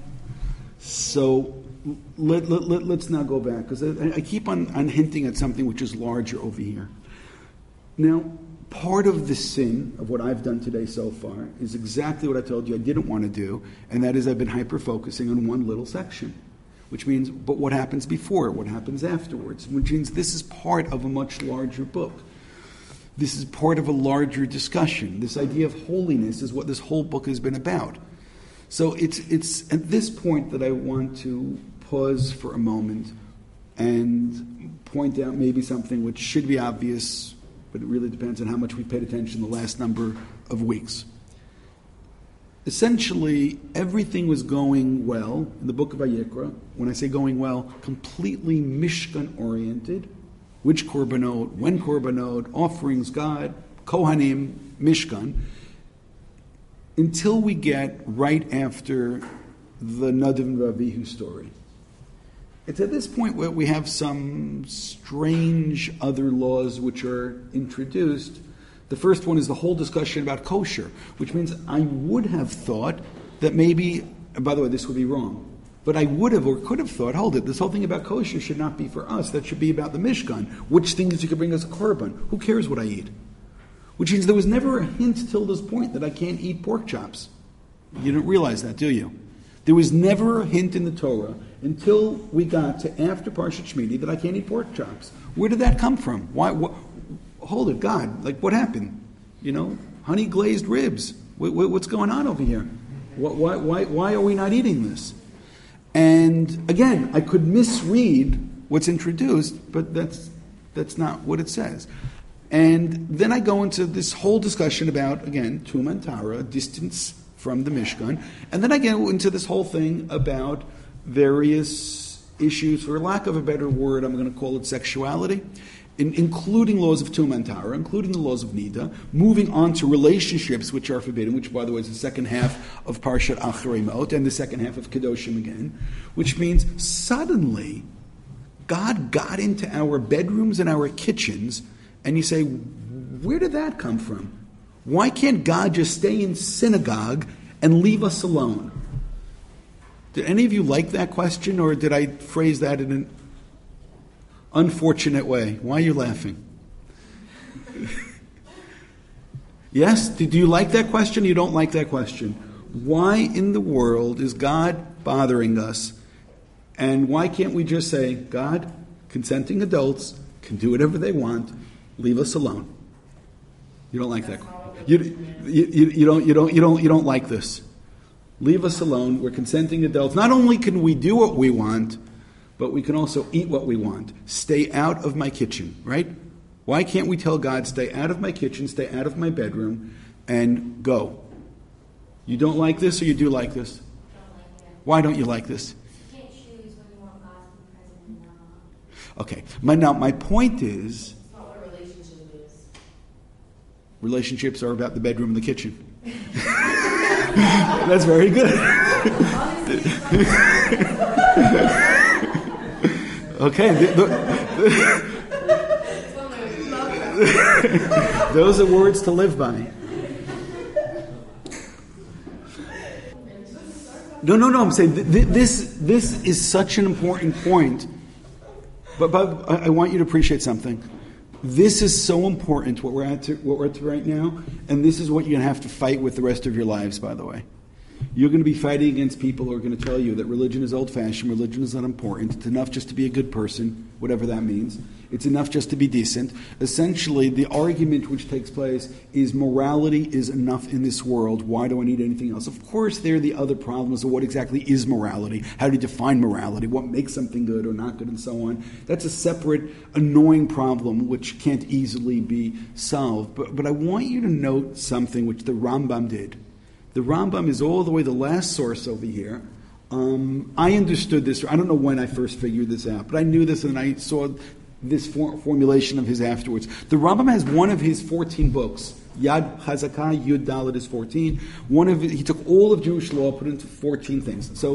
So let's now go back, because I keep on hinting at something which is larger over here. Now, part of the sin of what I've done today so far is exactly what I told you I didn't want to do, and that is I've been hyper-focusing on one little section, which means, but what happens before, what happens afterwards, which means this is part of a much larger book. This is part of a larger discussion. This idea of holiness is what this whole book has been about. So it's at this point that I want to pause for a moment and point out maybe something which should be obvious, but it really depends on how much we paid attention the last number of weeks. Essentially, everything was going well in the book of Vayikra. When I say going well, completely Mishkan-oriented. Which korbanot, when korbanot, offerings, God, Kohanim, Mishkan. until we get right after the Nadav and Avihu story. It's at this point where we have some strange other laws which are introduced. The first one is the whole discussion about kosher, which means I would have thought that maybe, and by the way, this would be wrong, but I would have or could have thought, hold it, this whole thing about kosher should not be for us. That should be about the Mishkan. Which things you could bring as a korban? Who cares what I eat? Which means there was never a hint till this point that I can't eat pork chops. You don't realize that, do you? There was never a hint in the Torah until we got to after Parshat Shmini that I can't eat pork chops. Where did that come from? Why? Hold it, God. Like, what happened? Honey glazed ribs. What's going on over here? Why are we not eating this? And again, I could misread what's introduced, but that's not what it says. And then I go into this whole discussion about, again, Tumah and Tara, distance from the Mishkan. And then I get into this whole thing about various issues, for lack of a better word, I'm going to call it sexuality, including laws of Tumah and Tara, including the laws of Nida, moving on to relationships which are forbidden, which, by the way, is the second half of Parshat Acharei Mot, and the second half of Kedoshim again, which means suddenly God got into our bedrooms and our kitchens, and you say, where did that come from? Why can't God just stay in synagogue and leave us alone? Did any of you like that question, or did I phrase that in an unfortunate way? Why are you laughing? Yes? Did you like that question? You don't like that question. Why in the world is God bothering us? And why can't we just say, God, consenting adults can do whatever they want, leave us alone? You don't like that. You don't like this. Leave us alone. We're consenting adults. Not only can we do what we want, but we can also eat what we want. Stay out of my kitchen, right? Why can't we tell God, stay out of my kitchen, stay out of my bedroom, and go? You don't like this, or you do like this? Don't like it. Why don't you like this? You can't choose when you want God to be present and not. Okay. My point is, It's not what a relationship is. relationships are about the bedroom and the kitchen. That's very good. Okay. Those are words to live by. No. I'm saying this is such an important point. But I want you to appreciate something. This is so important, what we're at right now, and this is what you're going to have to fight with the rest of your lives, by the way. You're going to be fighting against people who are going to tell you that religion is old-fashioned, religion is not important, it's enough just to be a good person, whatever that means. It's enough just to be decent. Essentially, the argument which takes place is morality is enough in this world. Why do I need anything else? Of course, there are the other problems of what exactly is morality. How do you define morality? What makes something good or not good and so on? That's a separate, annoying problem which can't easily be solved. But I want you to note something which the Rambam did. The Rambam is all the way the last source over here. I understood this. I don't know when I first figured this out, but I knew this and I saw this formulation of his afterwards. The Rambam has one of his 14 books. Yad Chazakah, Yud Dalet is 14. He took all of Jewish law, put it into 14 things. So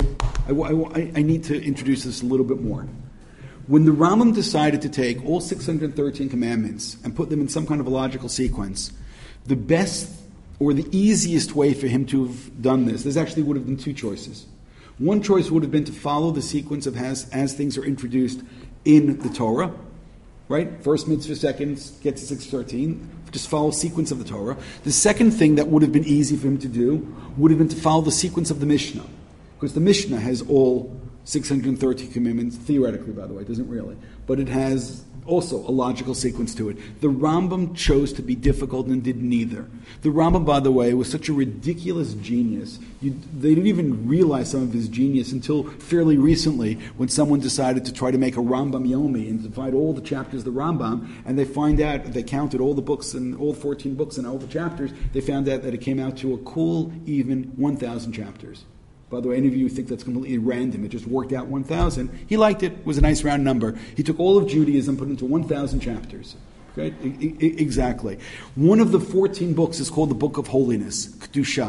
I need to introduce this a little bit more. When the Rambam decided to take all 613 commandments and put them in some kind of a logical sequence, the best or the easiest way for him to have done this, there actually would have been two choices. One choice would have been to follow the sequence of as things are introduced in the Torah, right? First mitzvah, second, get to 613. Just follow sequence of the Torah. The second thing that would have been easy for him to do would have been to follow the sequence of the Mishnah. Because the Mishnah has all 613 commandments, theoretically, by the way, it doesn't really. But it has also a logical sequence to it. The Rambam chose to be difficult and did neither. The Rambam, by the way, was such a ridiculous genius. They didn't even realize some of his genius until fairly recently when someone decided to try to make a Rambam Yomi and divide all the chapters of the Rambam, and they find out, they counted all the books and all 14 books and all the chapters, they found out that it came out to a cool, even 1,000 chapters. By the way, any of you think that's completely random, it just worked out 1,000. He liked it, was a nice round number. He took all of Judaism, put it into 1,000 chapters. Okay? Exactly. One of the 14 books is called the Book of Holiness, Kedusha.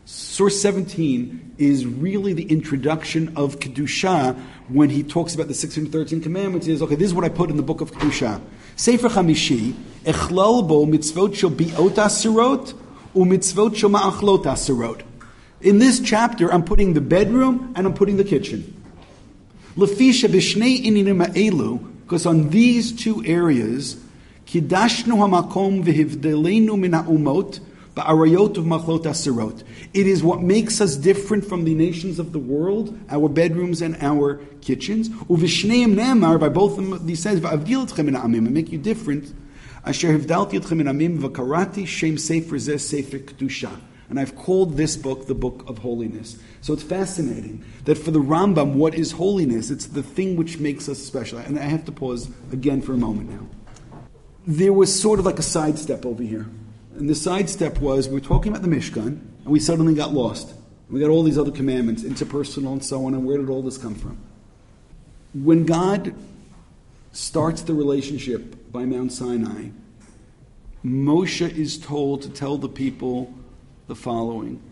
Source 17 is really the introduction of Kedusha when he talks about the 613 commandments. He says, okay, this is what I put in the book of Kedusha. Sefer Chamishi, echlal bo mitzvot shel bi'ot asirot u'mitzvot shel ma'achlot asirot. In this chapter, I'm putting the bedroom and I'm putting the kitchen. Lefisha b'shnei ininim ha'elu, because on these two areas, kidashnu hamakom v'hivdelenu min ha'umot ba'arayot of machlot asirot. It is what makes us different from the nations of the world, our bedrooms and our kitchens. Uv'shneim ne'amar, by both of them, he says, v'avdil etchem min ha'amim, I make you different. Asher hivdalti etchem min ha'amim v'karati shem sefer zeh sefer kedusha. And I've called this book the book of holiness. So it's fascinating that for the Rambam, what is holiness? It's the thing which makes us special. And I have to pause again for a moment now. There was sort of like a sidestep over here. And the sidestep was, we were talking about the Mishkan, and we suddenly got lost. We got all these other commandments, interpersonal and so on, and where did all this come from? When God starts the relationship by Mount Sinai, Moshe is told to tell the people the following.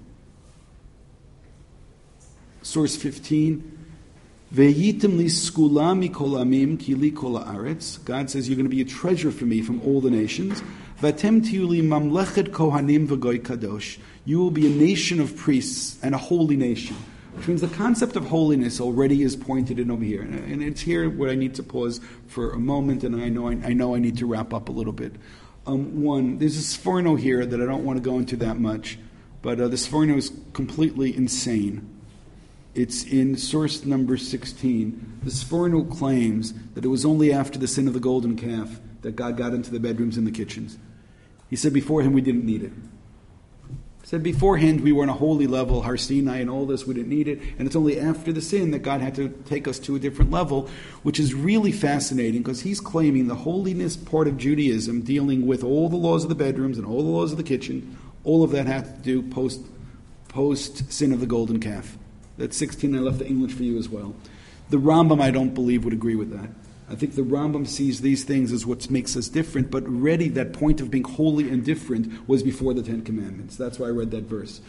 Source 15, Ve'yitim li skula mikol amim ki li kol haaretz. God says, you're going to be a treasure for me from all the nations. V'atem tiyu li mamlechet kohanim v'goy kadosh. You will be a nation of priests and a holy nation. Which means the concept of holiness already is pointed in over here. And it's here where I need to pause for a moment, and I know I need to wrap up a little bit. One, there's a Sforno here that I don't want to go into that much, but the Sforno is completely insane. It's in source number 16. The Sforno claims that it was only after the sin of the golden calf that God got into the bedrooms and the kitchens. He said beforehand we didn't need it. He said beforehand we were on a holy level, Har Sinai and all this, we didn't need it. And it's only after the sin that God had to take us to a different level, which is really fascinating because he's claiming the holiness part of Judaism, dealing with all the laws of the bedrooms and all the laws of the kitchen, all of that had to do post sin of the golden calf. That's 16, I left the English for you as well. The Rambam, I don't believe, would agree with that. I think the Rambam sees these things as what makes us different, but already that point of being holy and different was before the Ten Commandments. That's why I read that verse.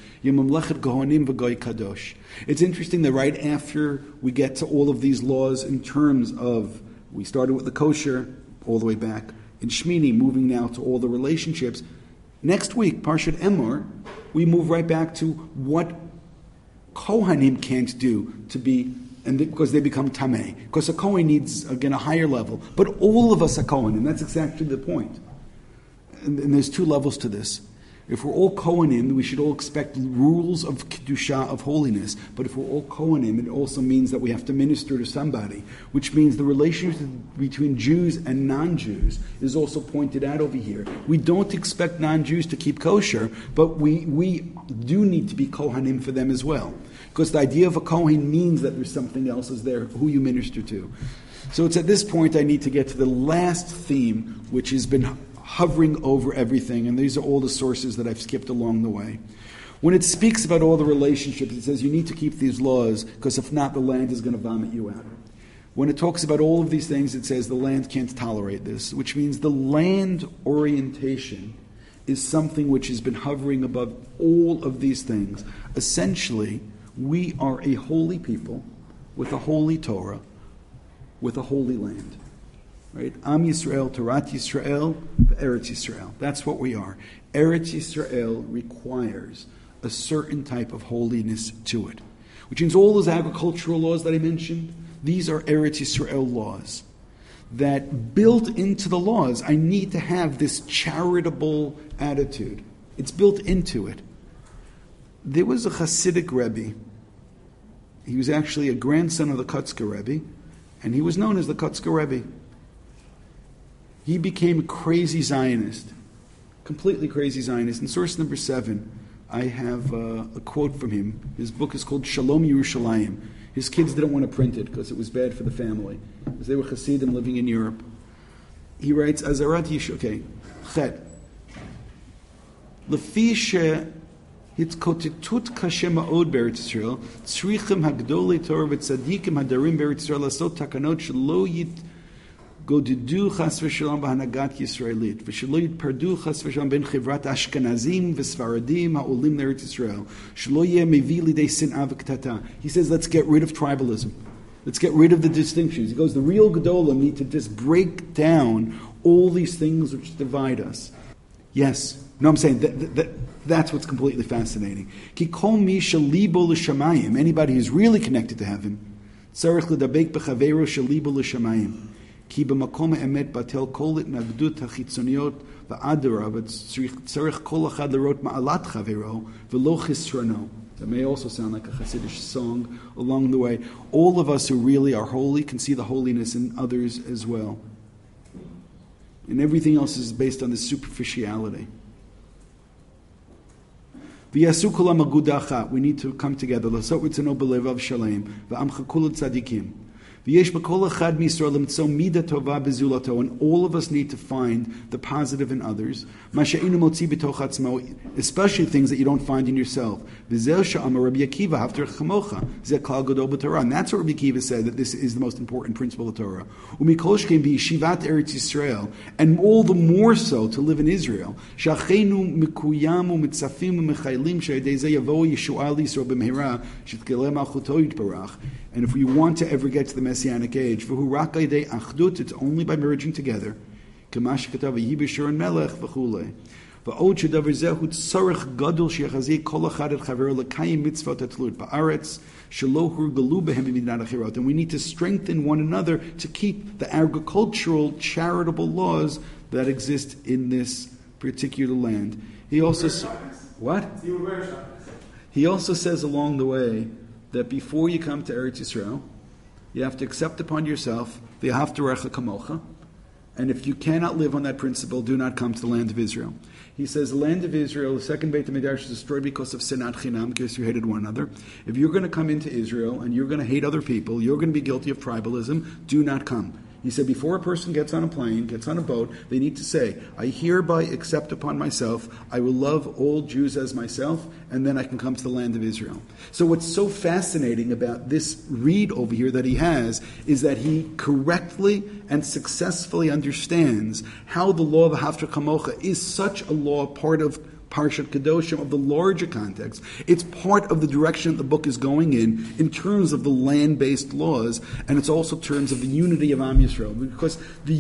It's interesting that right after we get to all of these laws in terms of, we started with the kosher all the way back, in Shmini, moving now to all the relationships. Next week, Parshat Emor, we move right back to what Kohanim can't do to be, and because they become tameh. Because a Kohen needs, again, a higher level. But all of us are Kohanim. That's exactly the point. And there's two levels to this. If we're all Kohanim, we should all expect rules of Kedusha, of holiness. But if we're all Kohanim, it also means that we have to minister to somebody, which means the relationship between Jews and non-Jews is also pointed out over here. We don't expect non-Jews to keep kosher, but we do need to be Kohanim for them as well. Because the idea of a Kohen means that there's something else is there, who you minister to. So it's at this point I need to get to the last theme, which has been hovering over everything, and these are all the sources that I've skipped along the way. When it speaks about all the relationships, it says you need to keep these laws, because if not, the land is going to vomit you out. When it talks about all of these things, it says the land can't tolerate this, which means the land orientation is something which has been hovering above all of these things. Essentially, we are a holy people with a holy Torah, with a holy land. Right? Am Yisrael, Torat Yisrael, Eretz Yisrael. That's what we are. Eretz Yisrael requires a certain type of holiness to it. Which means all those agricultural laws that I mentioned, these are Eretz Yisrael laws. That built into the laws, I need to have this charitable attitude. It's built into it. There was a Hasidic Rebbe. He was actually a grandson of the Kotzker Rebbe, and he was known as the Kotzker Rebbe. He became a crazy Zionist, completely crazy Zionist. In source number 7, I have a quote from him. His book is called Shalom Yerushalayim. His kids didn't want to print it because it was bad for the family, because they were Hasidim living in Europe. He writes, Azarat Yish, okay, Chet. Lefi hitzkotetut kashem ma'od be'eretz Yisrael, tzrichim hagdolei Torah v'tzadikim hadarim be'eretz Yisrael lasot takanot shelo Godidu chas v'shalom b'hanagat Yisraelit. V'shelo yitpardu chas v'shalom ben chivrat Ashkenazim v'Sfaradim ha'olim l'Eretz Yisrael. Shelo yeh mevi lidei sin'a v'ktata. He says, let's get rid of tribalism. Let's get rid of the distinctions. He goes, the real Gedolim need to just break down all these things which divide us. Yes. No, I'm saying that's what's completely fascinating. Ki kol mi shalibo l'shamayim. Anybody who's really connected to heaven. Tzarech l'dabek b'chaveiro shalibo l'shamayim. Ki b'makom ha'emet batel kol itnagdut hachitzoniot v'adara v'tzarech kol achad l'rot ma'alat chaveiro v'lo chisrono. That may also sound like a Hasidic song along the way. All of us who really are holy can see the holiness in others as well. And everything else is based on this superficiality. We need to come together. And all of us need to find the positive in others, especially things that you don't find in yourself. And that's what Rabbi Akiva said, that this is the most important principle of Torah. And all the more so to live in Israel. And if we want to ever get to the Messianic age, it's only by merging together. And we need to strengthen one another to keep the agricultural, charitable laws that exist in this particular land. He also He also says along the way that before you come to Eretz Yisrael, you have to accept upon yourself the Haftarecha Kamocha, and if you cannot live on that principle, do not come to the land of Israel. He says the land of Israel, the second Beit HaMikdash, is destroyed because of Sinat Chinam, because you hated one another. If you're going to come into Israel and you're going to hate other people, you're going to be guilty of tribalism, do not come. He said before a person gets on a plane, gets on a boat, they need to say, I hereby accept upon myself, I will love all Jews as myself, and then I can come to the land of Israel. So what's so fascinating about this read over here that he has is that he correctly and successfully understands how the law of Haftar Kamocha is such a law, part of Parshat Kedoshim, of the larger context. It's part of the direction that the book is going in terms of the land-based laws, and it's also in terms of the unity of Am Yisrael. Because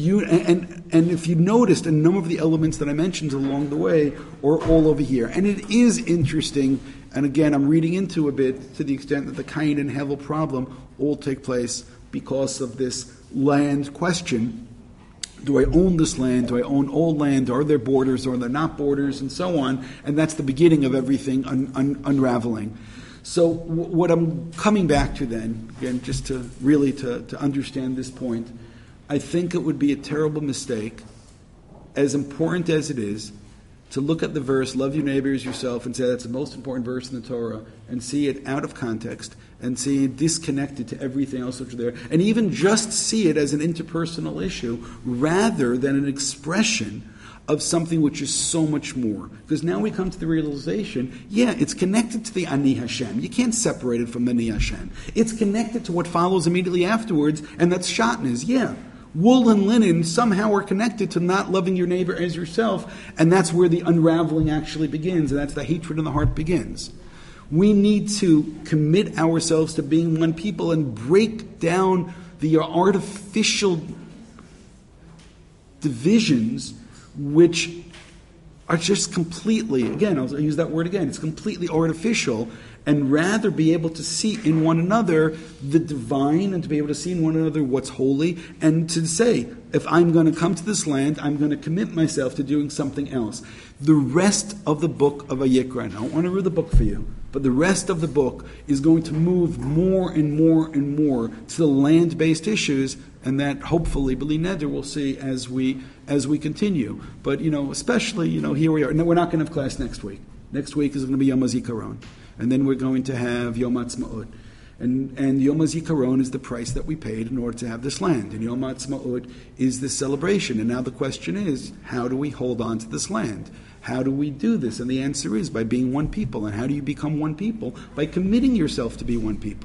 and if you noticed, a number of the elements that I mentioned along the way are all over here. And it is interesting, and again, I'm reading into a bit to the extent that the Cain and Hevel problem all take place because of this land question. Do I own this land? Do I own all land? Are there borders? Are there not borders? And so on. And that's the beginning of everything unraveling. So what I'm coming back to then, again, just to really to understand this point, I think it would be a terrible mistake, as important as it is, to look at the verse, love your neighbor as yourself, and say that's the most important verse in the Torah, and see it out of context, and see it disconnected to everything else which is there, and even just see it as an interpersonal issue, rather than an expression of something which is so much more. Because now we come to the realization, it's connected to the Ani Hashem. You can't separate it from the Ani Hashem. It's connected to what follows immediately afterwards, and that's Shatnez. Wool and linen somehow are connected to not loving your neighbor as yourself, and that's where the unraveling actually begins, and that's the hatred in the heart begins. We need to commit ourselves to being one people and break down the artificial divisions which are just completely, again, I'll use that word again, it's completely artificial, and rather be able to see in one another the divine, and to be able to see in one another what's holy, and to say, if I'm going to come to this land, I'm going to commit myself to doing something else. The rest of the book of Vayikra, and I don't want to read the book for you, but the rest of the book is going to move more and more and more to the land-based issues, and that hopefully, B'li Neder, we'll see as we continue. But, especially, here we are. No, we're not going to have class next week. Next week is going to be Yom HaZikaron. And then we're going to have Yom HaTzma'ut. And Yom HaZikaron is the price that we paid in order to have this land. And Yom HaTzma'ut is this celebration. And now the question is, how do we hold on to this land? How do we do this? And the answer is by being one people. And how do you become one people? By committing yourself to be one people.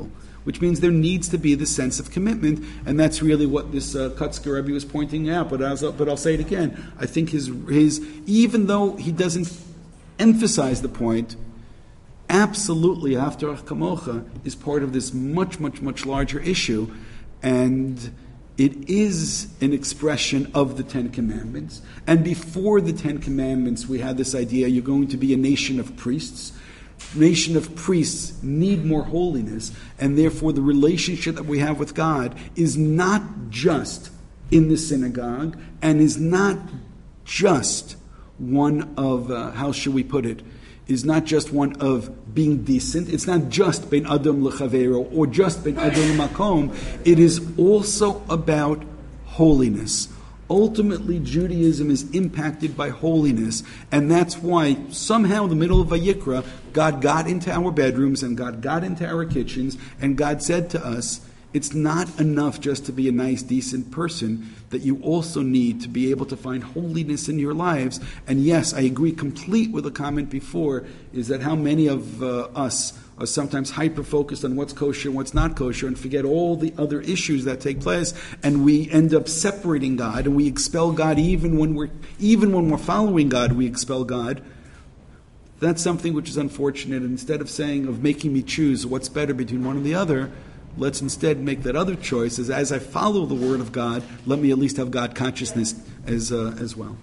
which means there needs to be the sense of commitment, and that's really what this Kutzker Rebbe was pointing out. But I'll say it again. I think his even though he doesn't emphasize the point, absolutely Haftarach Kamocha is part of this much, much, much larger issue, and it is an expression of the Ten Commandments. And before the Ten Commandments, we had this idea, you're going to be a nation of priests. Nation of priests need more holiness, and therefore the relationship that we have with God is not just in the synagogue, and is not just one of, how should we put it, is not just one of being decent. It's not just ben adam lechavero or just ben adam makom. It is also about holiness. Ultimately, Judaism is impacted by holiness, and that's why somehow in the middle of Vayikra, God got into our bedrooms and God got into our kitchens, and God said to us, it's not enough just to be a nice, decent person, that you also need to be able to find holiness in your lives. And yes, I agree complete with the comment before, is that how many of us are sometimes hyper-focused on what's kosher and what's not kosher and forget all the other issues that take place, and we end up separating God, and we expel God even when we're following God, we expel God. That's something which is unfortunate. And instead of making me choose what's better between one and the other, let's instead make that other choice as I follow the Word of God, let me at least have God consciousness as well.